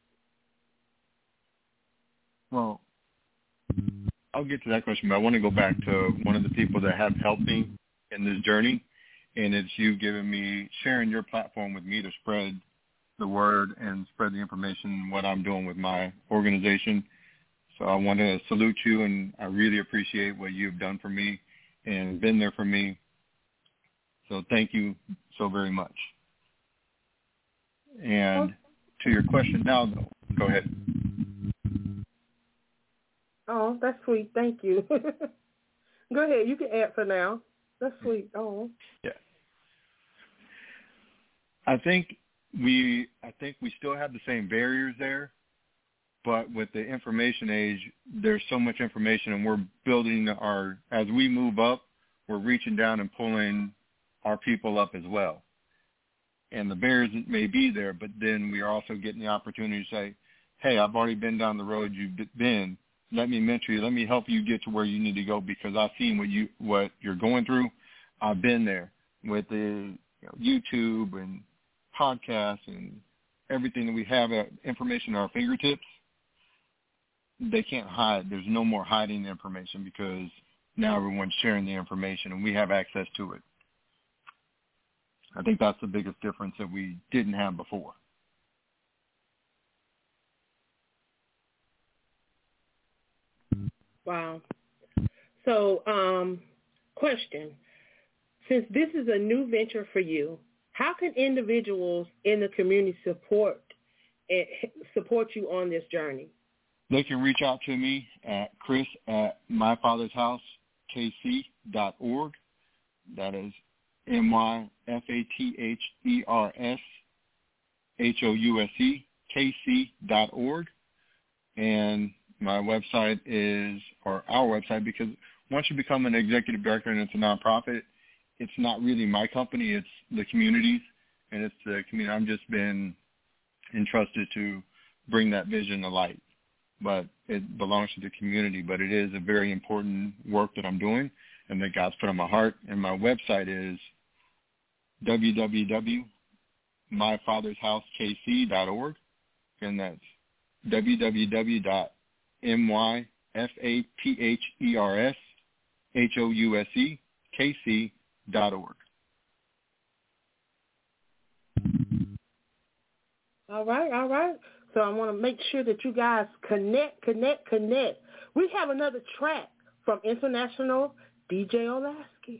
Well, I'll get to that question, but I want to go back to one of the people that have helped me in this journey, and it's you sharing your platform with me to spread the word and spread the information, what I'm doing with my organization. So I want to salute you, and I really appreciate what you've done for me and been there for me. So thank you so very much. And to your question now, though, go ahead. Oh, that's sweet. Thank you. Go ahead. You can answer now. That's sweet. Oh. Yeah. I think we still have the same barriers there, but with the information age, there's so much information, and we're building as we move up, we're reaching down and pulling our people up as well. And the barriers may be there, but then we are also getting the opportunity to say, hey, I've already been down the road you've been. Let me mentor you. Let me help you get to where you need to go, because I've seen what you're going through. I've been there with the YouTube and podcasts and everything that we have, information at our fingertips. They can't hide. There's no more hiding the information, because now everyone's sharing the information and we have access to it. I think that's the biggest difference that we didn't have before. Wow. So, question. Since this is a new venture for you, how can individuals in the community support you on this journey? They can reach out to me at chris@myfathershousekc.org. That is myfathershousekc.org. And my website or our website, because once you become an executive director and it's a nonprofit, it's not really my company, it's the community's, and it's the community. I've just been entrusted to bring that vision to light, but it belongs to the community. But it is a very important work that I'm doing and that God's put on my heart. And my website is www.myfathershousekc.org, and that's www.myfathershousekc.org. All right. So I want to make sure that you guys connect. We have another track from International DJ Olasky.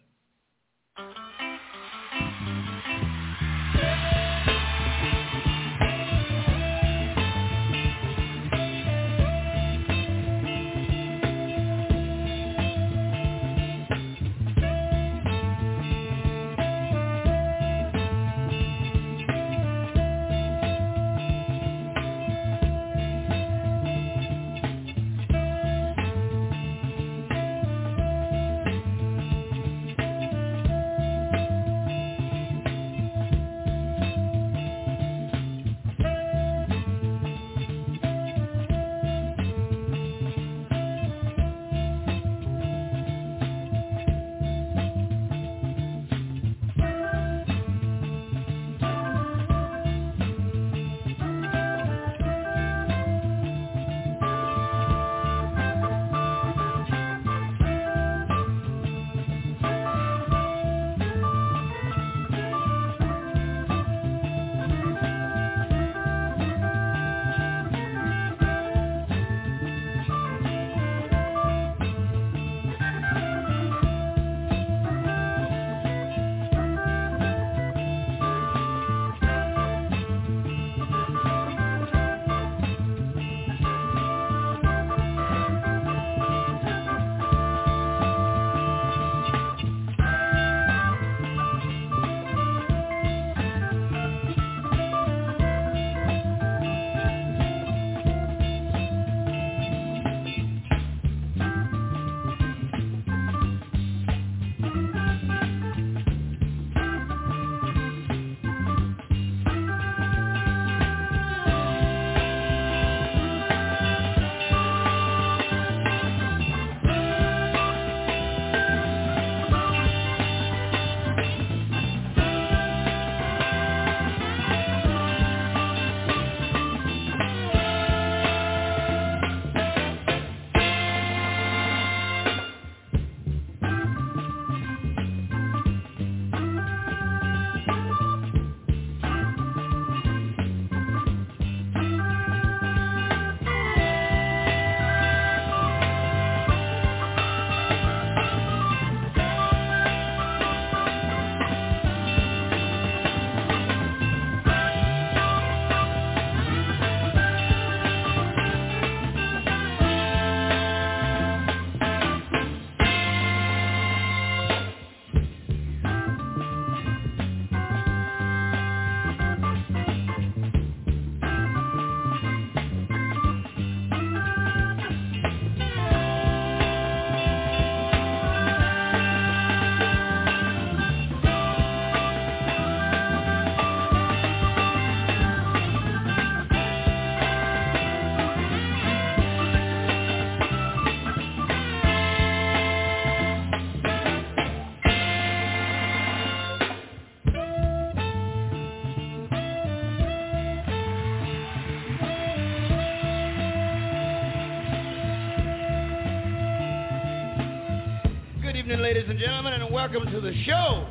evening, ladies and gentlemen, and welcome to the show.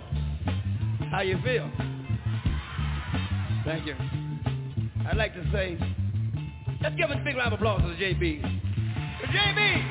How you feel? Thank you. I'd like to say, let's give a big round of applause to the JB. The JB!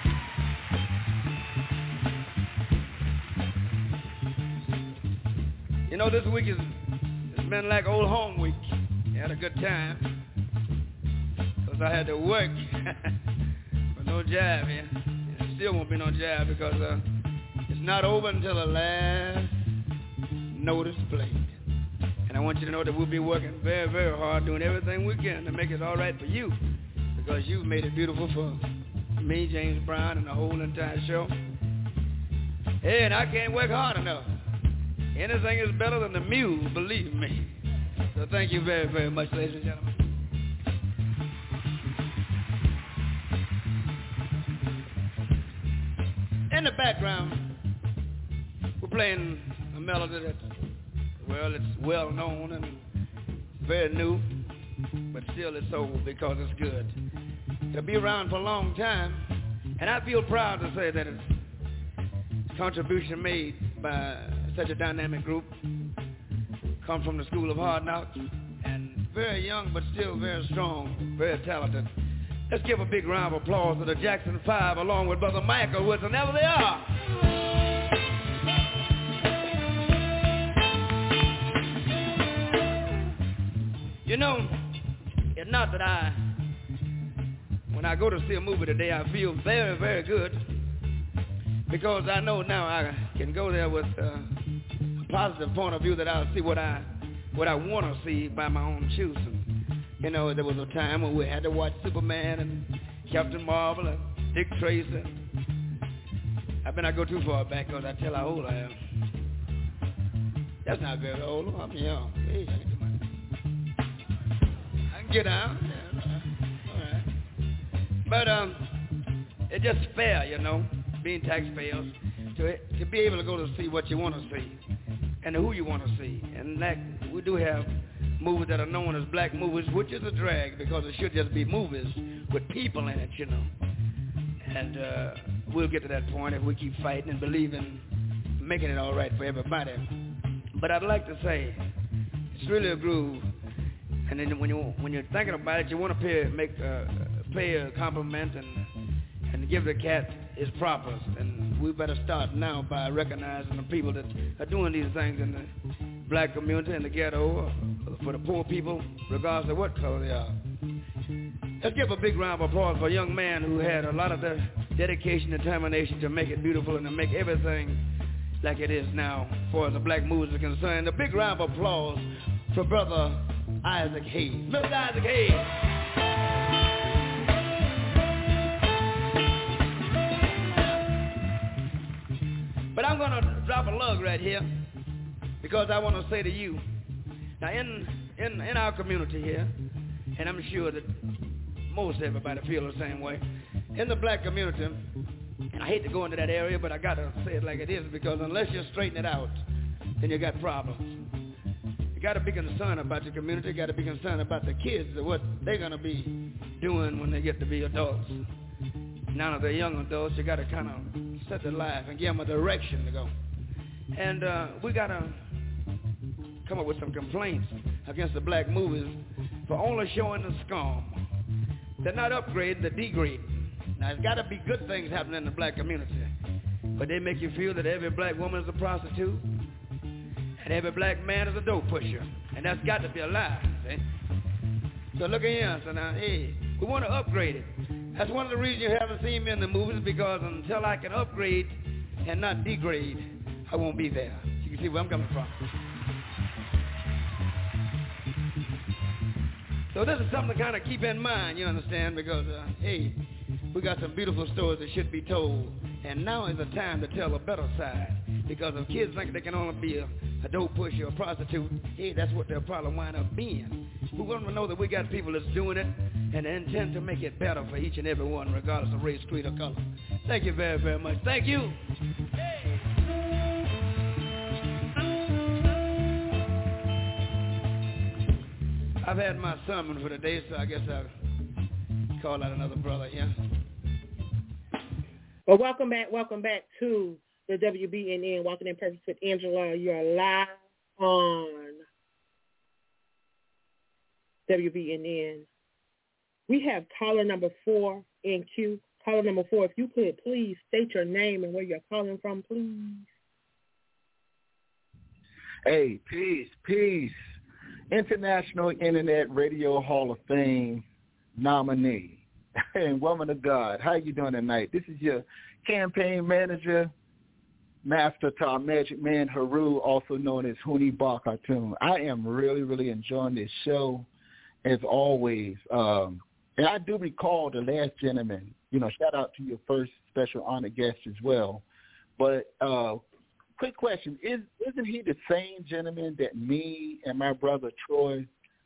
You know, this week it's been like old home week. I had a good time. Because I had to work. But no job, yeah. There still won't be no job because it's not over until the last notice plate. And I want you to know that we'll be working very, very hard, doing everything we can to make it all right for you. Because you've made it beautiful for me, James Brown, and the whole entire show. Hey, and I can't work hard enough. Anything is better than the mule, believe me. So thank you very, very much, ladies and gentlemen. In the background, we're playing a melody that's, well, it's well known and very new, but still it's old because it's good. It'll be around for a long time, and I feel proud to say that it's a contribution made by such a dynamic group, come from the School of Hard Knocks, and very young but still very strong, very talented. Let's give a big round of applause to the Jackson 5 along with Brother Michael Woods, and there they are. You know, it's not that when I go to see a movie today, I feel very, very good because I know now I can go there with a positive point of view that I'll see what I want to see by my own choosing. You know, there was a time when we had to watch Superman and Captain Marvel and Dick Tracy. I bet I go too far back because I tell how old I am. That's not very old. I'm young. Hey, I can get out. Yeah, all right. But it's just fair, you know, being taxpayers, to be able to go to see what you want to see and who you want to see. And that we do have movies that are known as black movies, which is a drag because it should just be movies with people in it, you know. And we'll get to that point if we keep fighting and believe in making it all right for everybody. But I'd like to say it's really a groove. And then when you're thinking about it, you want to pay a compliment and give the cat his props. And we better start now by recognizing the people that are doing these things in the black community, in the ghetto, for the poor people, regardless of what color they are. Let's give a big round of applause for a young man who had a lot of the dedication and determination to make it beautiful and to make everything like it is now, as far as the black movies are concerned. A big round of applause for Brother Isaac Hayes. Mr. Isaac Hayes. But I'm going to drop a lug right here because I want to say to you, now in our community here, and I'm sure that most everybody feels the same way, in the black community, and I hate to go into that area, but I got to say it like it is because unless you straighten it out, then you got problems. You got to be concerned about your community. You got to be concerned about the kids and what they're going to be doing when they get to be adults. Now that they're young adults, you got to kind of set their life and give them a direction to go. And we got to come up with some complaints against the black movies for only showing the scum. They're not upgrading, they're degrading. Now, there's got to be good things happening in the black community, but they make you feel that every black woman is a prostitute and every black man is a dope pusher, and that's got to be a lie, see? So look at here, so now, hey, we want to upgrade it. That's one of the reasons you haven't seen me in the movies, because until I can upgrade and not degrade, I won't be there. You can see where I'm coming from. So this is something to kind of keep in mind, you understand, because, hey, we got some beautiful stories that should be told, and now is the time to tell a better side, because if kids think they can only be a dope pusher or a prostitute, hey, that's what they'll probably wind up being. We want them to know that we got people that's doing it and they intend to make it better for each and every one, regardless of race, creed, or color. Thank you very, very much. Thank you. Hey. I've had my sermon for the day, so I guess I'll call out another brother here. Well, welcome back to the WBNN, Walking in Purpose with Angela. You're live on WBNN. We have caller number 4 in queue. Caller number 4, if you could please state your name and where you're calling from, please. Hey, peace. International Internet Radio Hall of Fame nominee and woman of God. How you doing tonight? This is your campaign manager, Master Tom Magic Man Haru, also known as Huni Bar Cartoon. I am really, really enjoying this show as always. And I do recall the last gentleman, shout out to your first special honored guest as well. But quick question, isn't he the same gentleman that me and my brother Troy,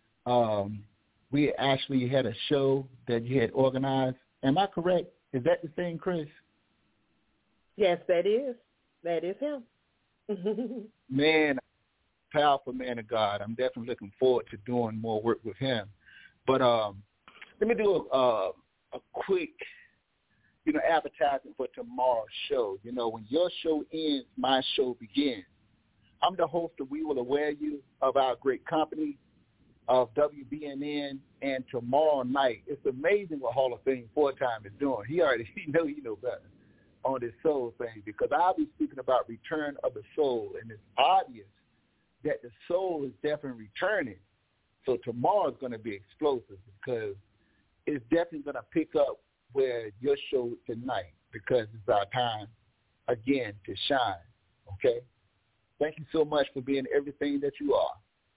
we actually had a show that you had organized? Am I correct? Is that the same Chris? Yes, that is. That is him. Man, powerful man of God. I'm definitely looking forward to doing more work with him. But let me do a quick, advertising for tomorrow's show. When your show ends, my show begins. I'm the host of We Will Aware You of our great company. of WBNN, and tomorrow night. It's amazing what Hall of Fame 4-time is doing. He know better on this soul thing, because I'll be speaking about return of the soul, and it's obvious that the soul is definitely returning. So tomorrow is going to be explosive, because it's definitely going to pick up where your show tonight, because it's our time again to shine. Okay? Thank you so much for being everything that you are.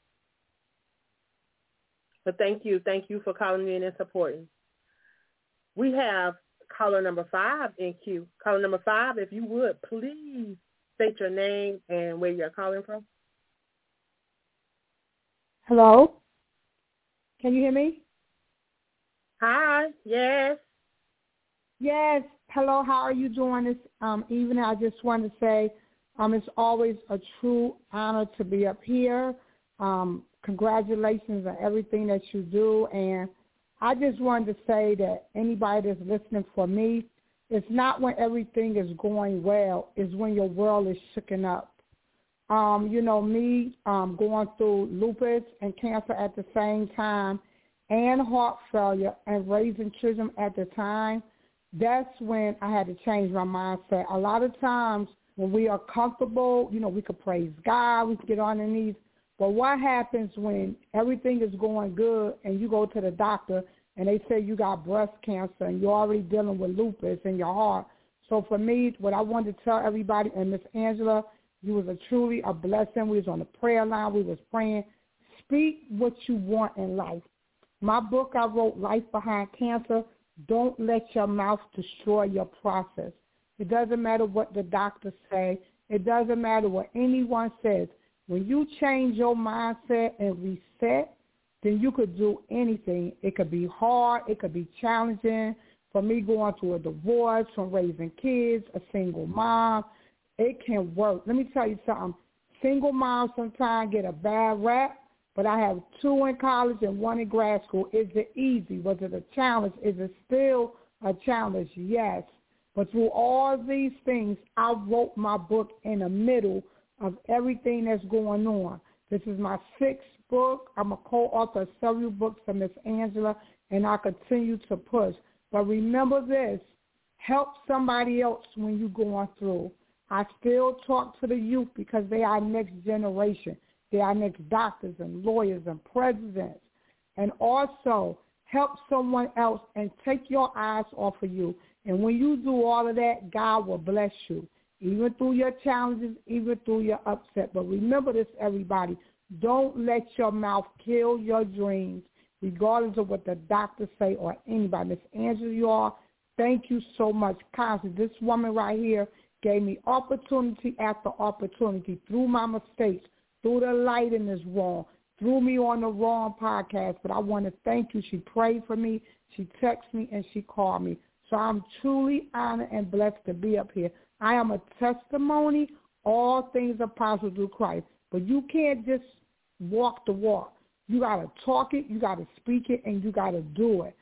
But thank you for calling in and supporting. We have caller number 5 in queue. Caller number 5, if you would, please state your name and where you're calling from. Hello? Can you hear me? Hi, yes. Yes, hello, how are you doing this evening? I just want to say it's always a true honor to be up here. Congratulations on everything that you do. And I just wanted to say that anybody that's listening, for me, it's not when everything is going well, it's when your world is shooken up. Me going through lupus and cancer at the same time, and heart failure, and raising children at the time, that's when I had to change my mindset. A lot of times when we are comfortable, we could praise God, we could get on our knees. But what happens when everything is going good and you go to the doctor and they say you got breast cancer and you're already dealing with lupus in your heart? So for me, what I wanted to tell everybody, and Miss Angela, you was truly a blessing. We was on the prayer line. We was praying. Speak what you want in life. My book I wrote, Life Behind Cancer, don't let your mouth destroy your process. It doesn't matter what the doctors say. It doesn't matter what anyone says. When you change your mindset and reset, then you could do anything. It could be hard. It could be challenging. For me, going through a divorce, from raising kids, a single mom, it can work. Let me tell you something. Single moms sometimes get a bad rap, but I have 2 in college and 1 in grad school. Is it easy? Was it a challenge? Is it still a challenge? Yes. But through all these things, I wrote my book in the middle of everything that's going on. This is my 6th book. I'm a co-author of several books for Miss Angela, and I continue to push. But remember this, help somebody else when you're going through. I still talk to the youth because they are next generation. They are next doctors and lawyers and presidents. And also help someone else and take your eyes off of you. And when you do all of that, God will bless you, even through your challenges, even through your upset. But remember this, everybody. Don't let your mouth kill your dreams, regardless of what the doctors say or anybody. Miss Angela, you all, thank you so much. Constance, this woman right here gave me opportunity after opportunity through my mistakes, through the light in this wrong, threw me on the wrong podcast. But I want to thank you. She prayed for me, she texted me, and she called me. So I'm truly honored and blessed to be up here. I am a testimony. All things are possible through Christ. But you can't just walk the walk. You got to talk it, you got to speak it, and you got to do it.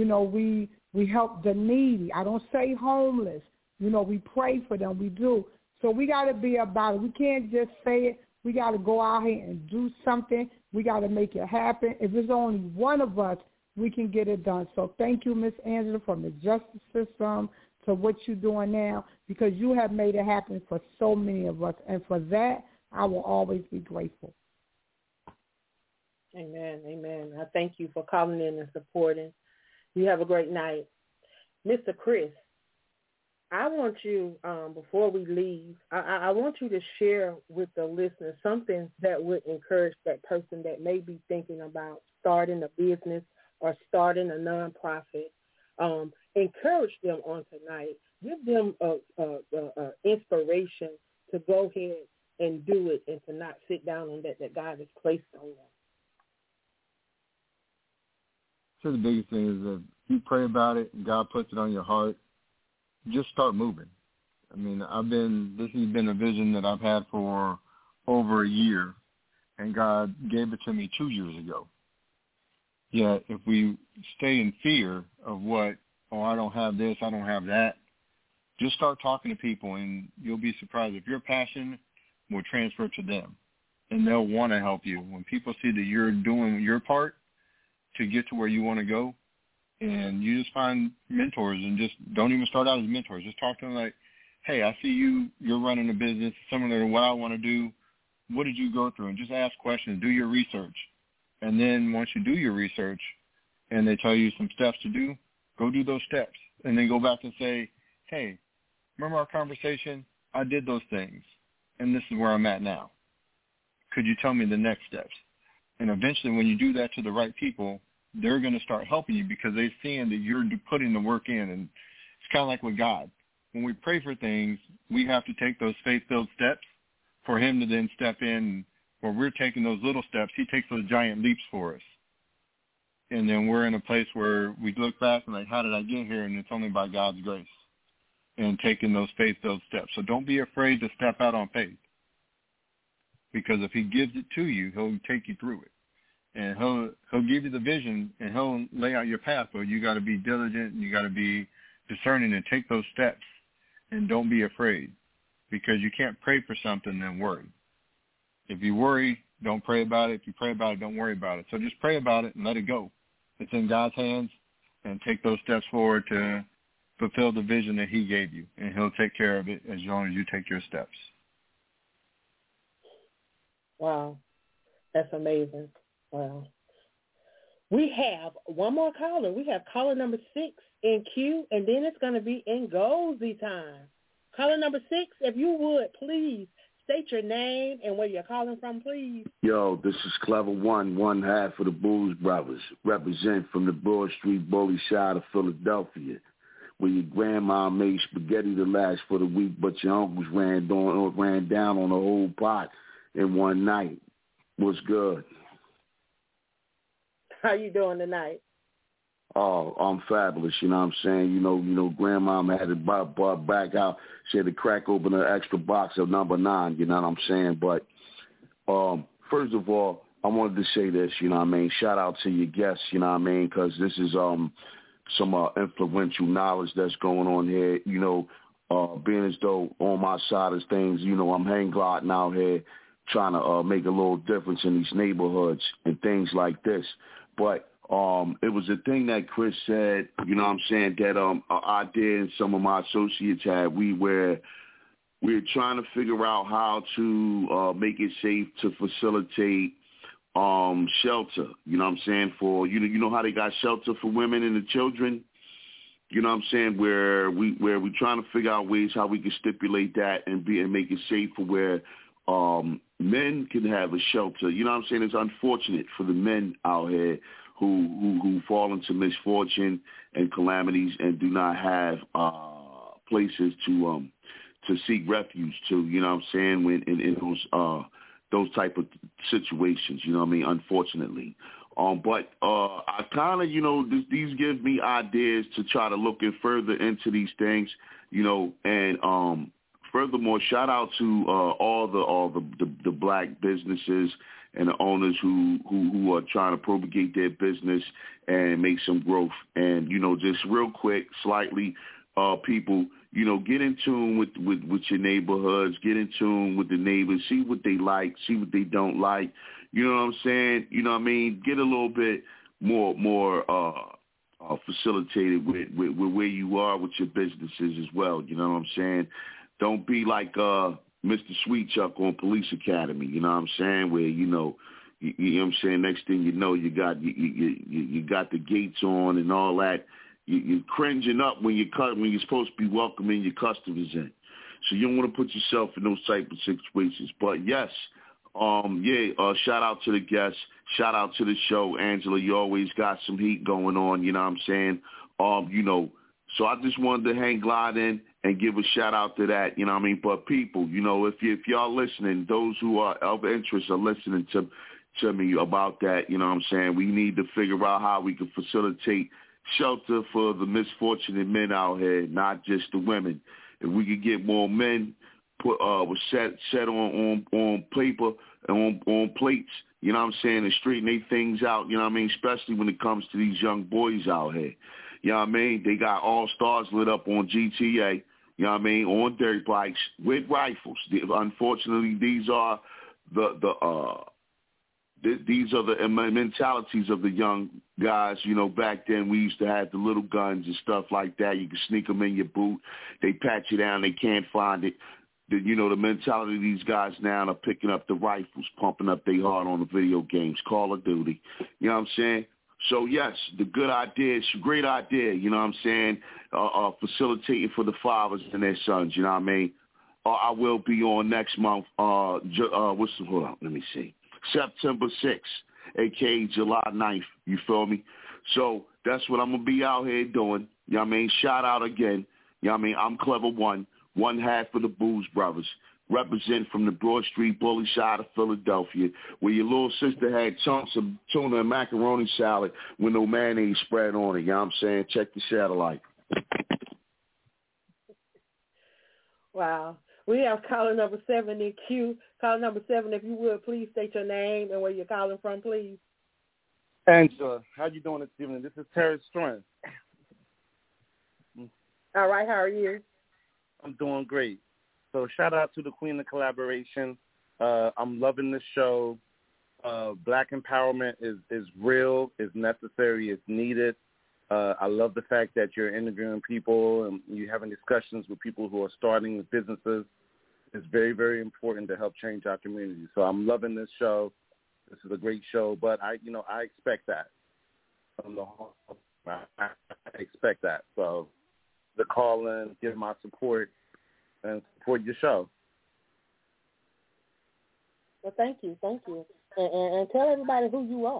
We help the needy. I don't say homeless. We pray for them. We do. So we got to be about it. We can't just say it. We got to go out here and do something. We got to make it happen. If it's only one of us, we can get it done. So thank you, Miss Angela, from the justice system to what you're doing now, because you have made it happen for so many of us. And for that, I will always be grateful. Amen. Amen. I thank you for calling in and supporting. You have a great night. Mr. Chris, I want you, before we leave, I want you to share with the listeners something that would encourage that person that may be thinking about starting a business or starting a nonprofit. Encourage them on tonight. Give them a inspiration to go ahead and do it and to not sit down on that God has placed on them. So the biggest thing is that you pray about it and God puts it on your heart, just start moving. I mean, this has been a vision that I've had for over a year, and God gave it to me 2 years ago. Yet if we stay in fear of I don't have this, I don't have that, just start talking to people, and you'll be surprised. If your passion will transfer to them. and they'll want to help you. When people see that you're doing your part to get to where you want to go, and you just find mentors and just don't even start out as mentors. Just talk to them like, hey, I see you're running a business similar to what I want to do. What did you go through? And just ask questions. Do your research. And then once you do your research and they tell you some steps to do, go do those steps. And then go back and say, hey, remember our conversation? I did those things, and this is where I'm at now. Could you tell me the next steps? And eventually when you do that to the right people, they're going to start helping you because they're seeing that you're putting the work in. And it's kind of like with God. When we pray for things, we have to take those faith-filled steps for him to then step in. Where we're taking those little steps, he takes those giant leaps for us. And then we're in a place where we look back and like, how did I get here? And it's only by God's grace and taking those faith-filled steps. So don't be afraid to step out on faith, because if he gives it to you, he'll take you through it. And he'll give you the vision, and he'll lay out your path, but you got to be diligent, and you got to be discerning and take those steps. And don't be afraid, because you can't pray for something and then worry. If you worry, don't pray about it. If you pray about it, don't worry about it. So just pray about it and let it go. It's in God's hands, and take those steps forward to fulfill the vision that he gave you, and he'll take care of it as long as you take your steps. Wow. That's amazing. Wow. We have one more caller. We have caller number 6 in queue, and then it's going to be in Gozy time. Caller number 6, if you would, please state your name and where you're calling from, please. Yo, this is Clever one half of the Blues Brothers, represent from the Broad Street bully side of Philadelphia, where your grandma made spaghetti to last for the week, but your uncles ran down on the whole pot in one night. What's good? How you doing tonight? Oh, I'm fabulous. You know what I'm saying? You know, grandma had it brought back out. She had to crack open an extra box of number 9. You know what I'm saying? But first of all, I wanted to say this. You know what I mean? Shout out to your guests. You know what I mean? Because this is some influential knowledge that's going on here. You know, being as though on my side of things, you know, I'm hang gliding out here trying to make a little difference in these neighborhoods and things like this. But it was a thing that Chris said, you know what I'm saying, that I did and some of my associates had. We're trying to figure out how to make it safe to facilitate shelter, you know what I'm saying, for, you know how they got shelter for women and the children, you know what I'm saying, where we're trying to figure out ways how we can stipulate that and make it safe for where men can have a shelter. You know what I'm saying? It's unfortunate for the men out here who fall into misfortune and calamities and do not have places to seek refuge to. You know what I'm saying? When in those type of situations, you know what I mean? Unfortunately, but I kind of, you know, these give me ideas to try to look further into these things, you know, and furthermore, shout out to all the black businesses and the owners who are trying to propagate their business and make some growth. And, you know, just real quick, slightly, people, you know, get in tune with your neighborhoods, get in tune with the neighbors, see what they like, see what they don't like. You know what I'm saying? You know what I mean? Get a little bit more facilitated with where you are with your businesses as well. You know what I'm saying? Don't be like Mr. Sweetchuck on Police Academy, you know what I'm saying, where, you know what I'm saying, next thing you know, you got the gates on and all that. You're cringing up when you're supposed to be welcoming your customers in. So you don't want to put yourself in those type of situations. But yes, shout out to the guests. Shout out to the show. Angela, you always got some heat going on, you know what I'm saying? You know, so I just wanted to hang glide in and give a shout out to that, you know what I mean? But people, you know, if y'all listening, those who are of interest are listening to me about that, you know what I'm saying? We need to figure out how we can facilitate shelter for the misfortunate men out here, not just the women. If we could get more men set on paper and on plates, you know what I'm saying, and straighten their things out, you know what I mean, especially when it comes to these young boys out here. You know what I mean? They got all-stars lit up on GTA, you know what I mean, on dirt bikes with rifles. Unfortunately, these are these are the mentalities of the young guys. You know, back then we used to have the little guns and stuff like that. You could sneak them in your boot. They pat you down. They can't find it. The mentality of these guys now are picking up the rifles, pumping up their heart on the video games, Call of Duty. You know what I'm saying? So, yes, the good idea, it's a great idea, you know what I'm saying, facilitating for the fathers and their sons, you know what I mean? I will be on next month, hold on, let me see, September 6th, a.k.a. July 9th, you feel me? So that's what I'm going to be out here doing, you know what I mean? Shout out again, you know what I mean? I'm Clever one half of the Booze Brothers, represent from the Broad Street bully side of Philadelphia, where your little sister had chunks of tuna and macaroni salad with no mayonnaise spread on it. You know what I'm saying? Check the satellite. Wow. We have caller number 7 in queue. Caller number 7, if you would, please state your name and where you're calling from, please. Angela, how you doing this evening? This is Terry Strand. All right, how are you? I'm doing great. So shout out to the Queen of Collaboration. I'm loving this show. Black empowerment is real, is necessary, is needed. I love the fact that you're interviewing people and you're having discussions with people who are starting businesses. It's very, very important to help change our community. So I'm loving this show. This is a great show, but I expect that from the whole. I expect that. So the call in, give my support, and support your show. Well, thank you. And tell everybody who you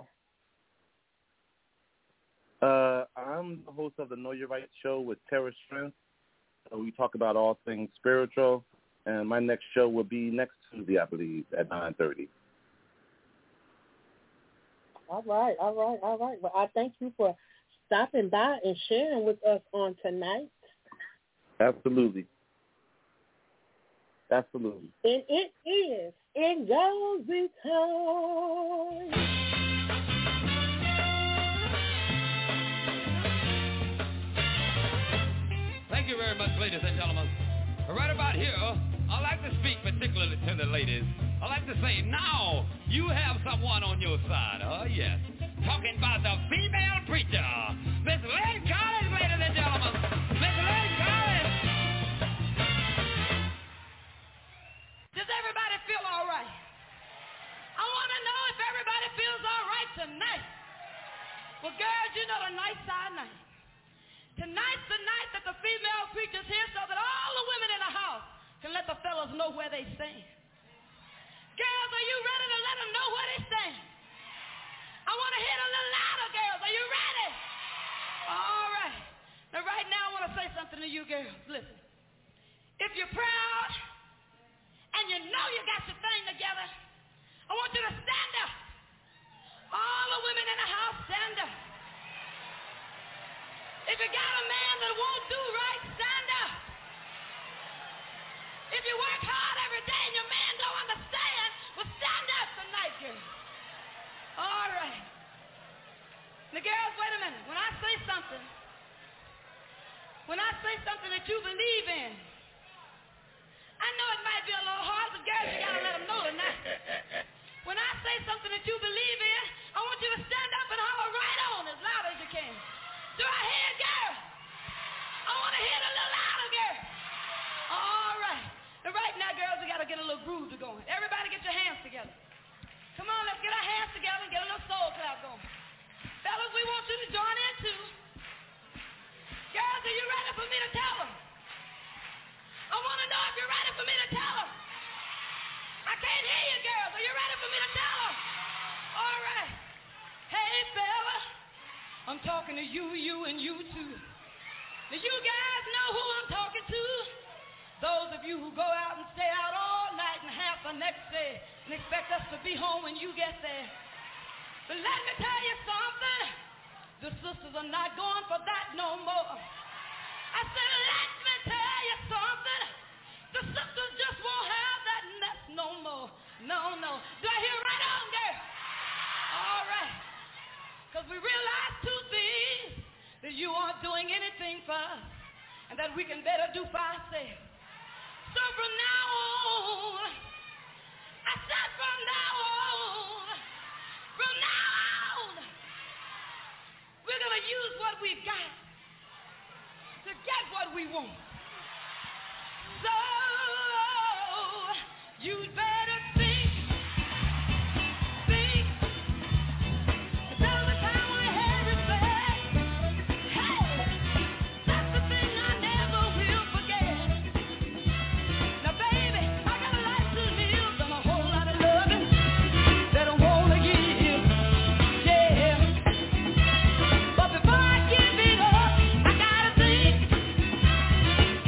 are. I'm the host of the Know Your Right show with Terra Strength. We talk about all things spiritual, and my next show will be next Tuesday, I believe, at 9:30. All right. Well, I thank you for stopping by and sharing with us on tonight. Absolutely. And it is in Josie time. Thank you very much, ladies and gentlemen. Right about here, I like to speak particularly to the ladies. I like to say, now you have someone on your side. Oh, yes. Talking about the female preacher, Miss Lynn Collins, ladies and gentlemen. Miss Lynn Collins. Does everybody feel all right? I want to know if everybody feels all right tonight. Well, girls, you know tonight's our night. Tonight's the night that the female preacher's here so that all the women in the house can let the fellas know where they stand. Girls, are you ready to let them know where they stand? I want to hear it a little louder, girls. Are you ready? All right. Now, right now, I want to say something to you girls. Listen. If you're proud and you know you got your thing together, I want you to stand up. All the women in the house, stand up. If you got a man that won't do right, stand up. If you work hard every day and your man don't understand, well, stand up tonight, girls. All right. Now, girls, wait a minute. When I say something that you believe in, I know it might be a little hard, but girls, you got to let them know tonight. When I say something that you believe in, I want you to stand up and holler right on as loud as you can. Do I hear it, girl? I want to hear it a little louder, girl. All right. And right now, girls, we got to get a little groove going. Everybody get your hands together. Come on, let's get our hands together and get a little soul clap going. Fellas, we want you to join in, too. Girls, are you ready for me to tell them? I want to know if you're ready for me to tell them. I can't hear you, girls. Are you ready for me to tell them? All right. Hey, fella, I'm talking to you, and you, too. Now, you guys know who I'm talking to. Those of you who go out and stay out all night and half the next day and expect us to be home when you get there. But let me tell you something. The sisters are not going for that no more. I said, let me tell you something. The sisters just won't have that mess no more. No. Do I hear right on, girl? All right. Because we realize two things. That you aren't doing anything for us. And that we can better do for ourselves. So from now on, I I said from now on, we're going to use what we've got to get what we want. So you'd better think. Tell the time I had respect. Hey, that's the thing I never will forget. Now, baby, I got a life to live and a whole lot of loving that I want to give. Yeah. But before I give it up, I got to think.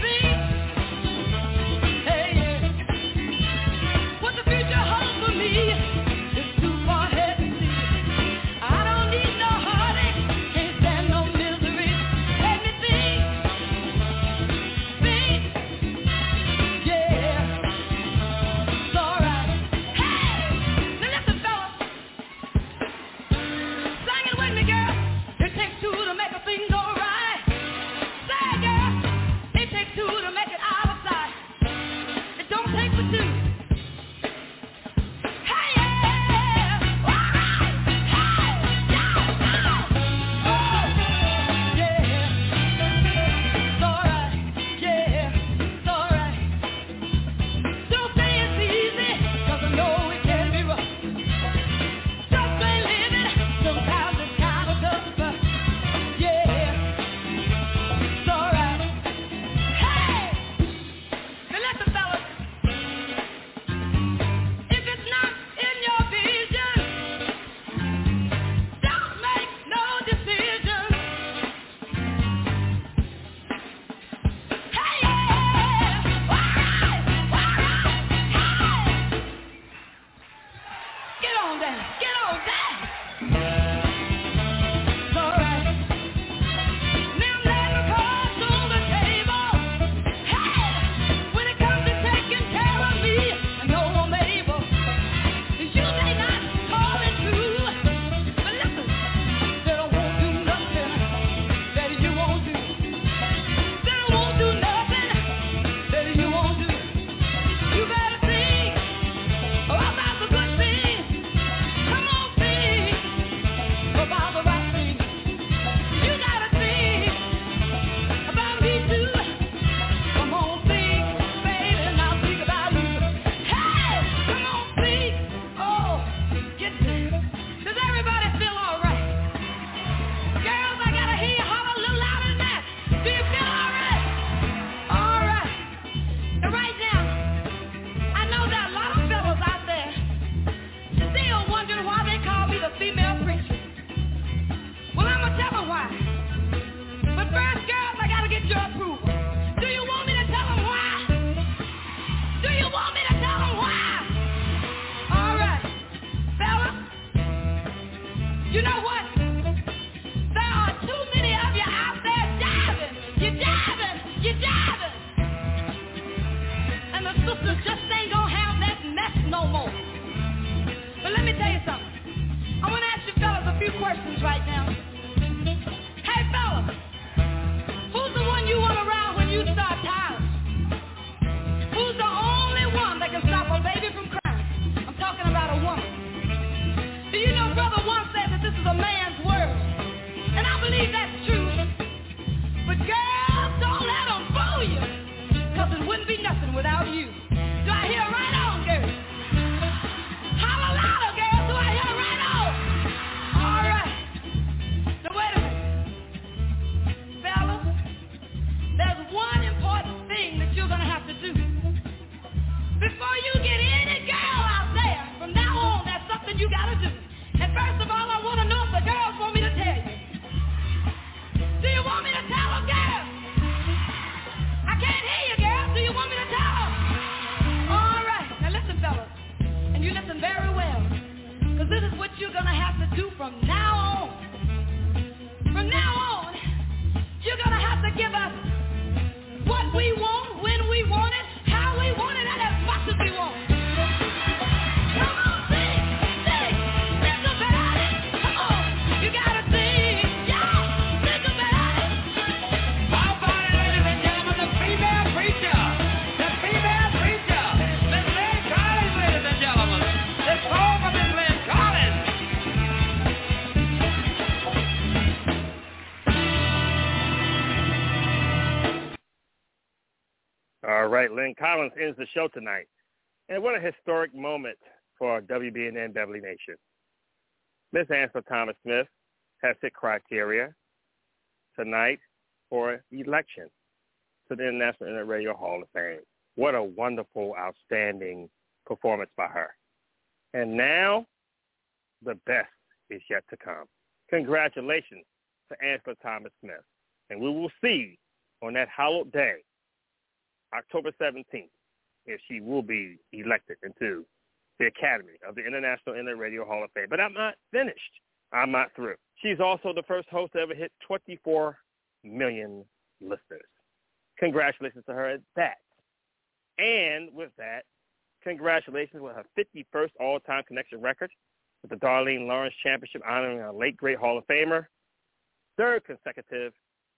All right, Lynn Collins ends the show tonight. And what a historic moment for WBNN Beverly Nation. Miss Angela Thomas-Smith has hit criteria tonight for election to the International Internet Radio Hall of Fame. What a wonderful, outstanding performance by her. And now, the best is yet to come. Congratulations to Angela Thomas-Smith. And we will see on that hallowed day, October 17th, if she will be elected into the Academy of the International Internet Radio Hall of Fame. But I'm not finished. I'm not through. She's also the first host to ever hit 24 million listeners. Congratulations to her at that. And with that, congratulations with her 51st all-time connection record with the Darlene Lawrence Championship, honoring a late great Hall of Famer. Third consecutive.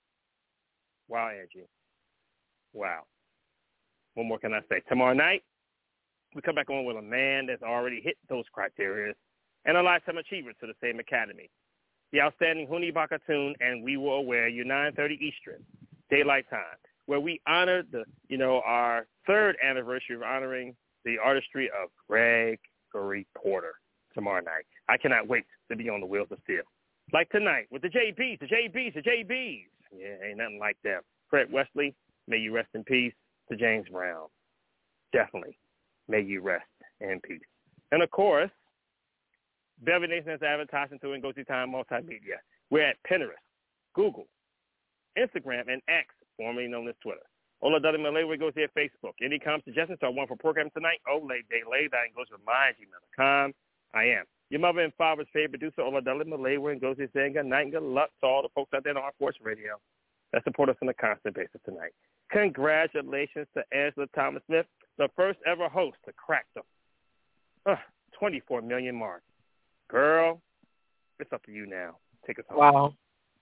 Wow, Angie. Wow. What more can I say? Tomorrow night, we come back on with a man that's already hit those criteria and a lifetime achiever to the same academy. The outstanding Huni Bakatoon and We Will Aware, 9:30 Eastern, Daylight Time, where we honored our third anniversary of honoring the artistry of Gregory Porter tomorrow night. I cannot wait to be on the wheels of steel. Like tonight with the JBs. Yeah, ain't nothing like them. Fred Wesley, may you rest in peace. To James Brown, definitely, may you rest in peace. And, of course, Beverly Nation is advertising to Ngozi Time Multimedia. We're at Pinterest, Google, Instagram, and X, formerly known as Twitter. Ola Dudley Malay goes there at Facebook. Any comments, suggestions to our one for program tonight? Olay.Day.com. I am your mother and father's favorite producer, Ola Dudley Malay, and goes there saying good night and good luck to all the folks out there on our Force Radio that support us on a constant basis tonight. Congratulations to Angela Thomas-Smith, the first ever host to crack the 24 million mark. Girl, it's up to you now. Take us home.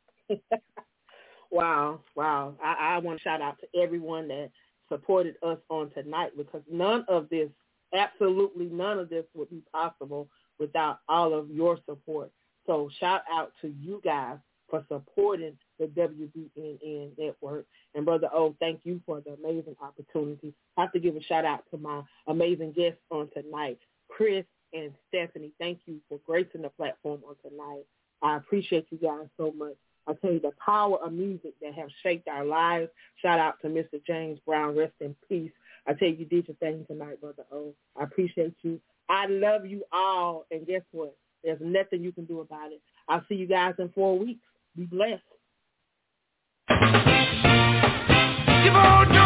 Wow. Wow. I want to shout out to everyone that supported us on tonight, because absolutely none of this would be possible without all of your support. So shout out to you guys for supporting the WBNN network. And Brother O, thank you for the amazing opportunity. I have to give a shout out to my amazing guests on tonight, Chris and Stephanie. Thank you for gracing the platform on tonight. I appreciate you guys so much. I tell you, the power of music that have shaped our lives. Shout out to Mr. James Brown. Rest in peace. I tell you did your thing tonight, Brother O. I appreciate you. I love you all. And guess what? There's nothing you can do about it. I'll see you guys in 4 weeks. Be blessed.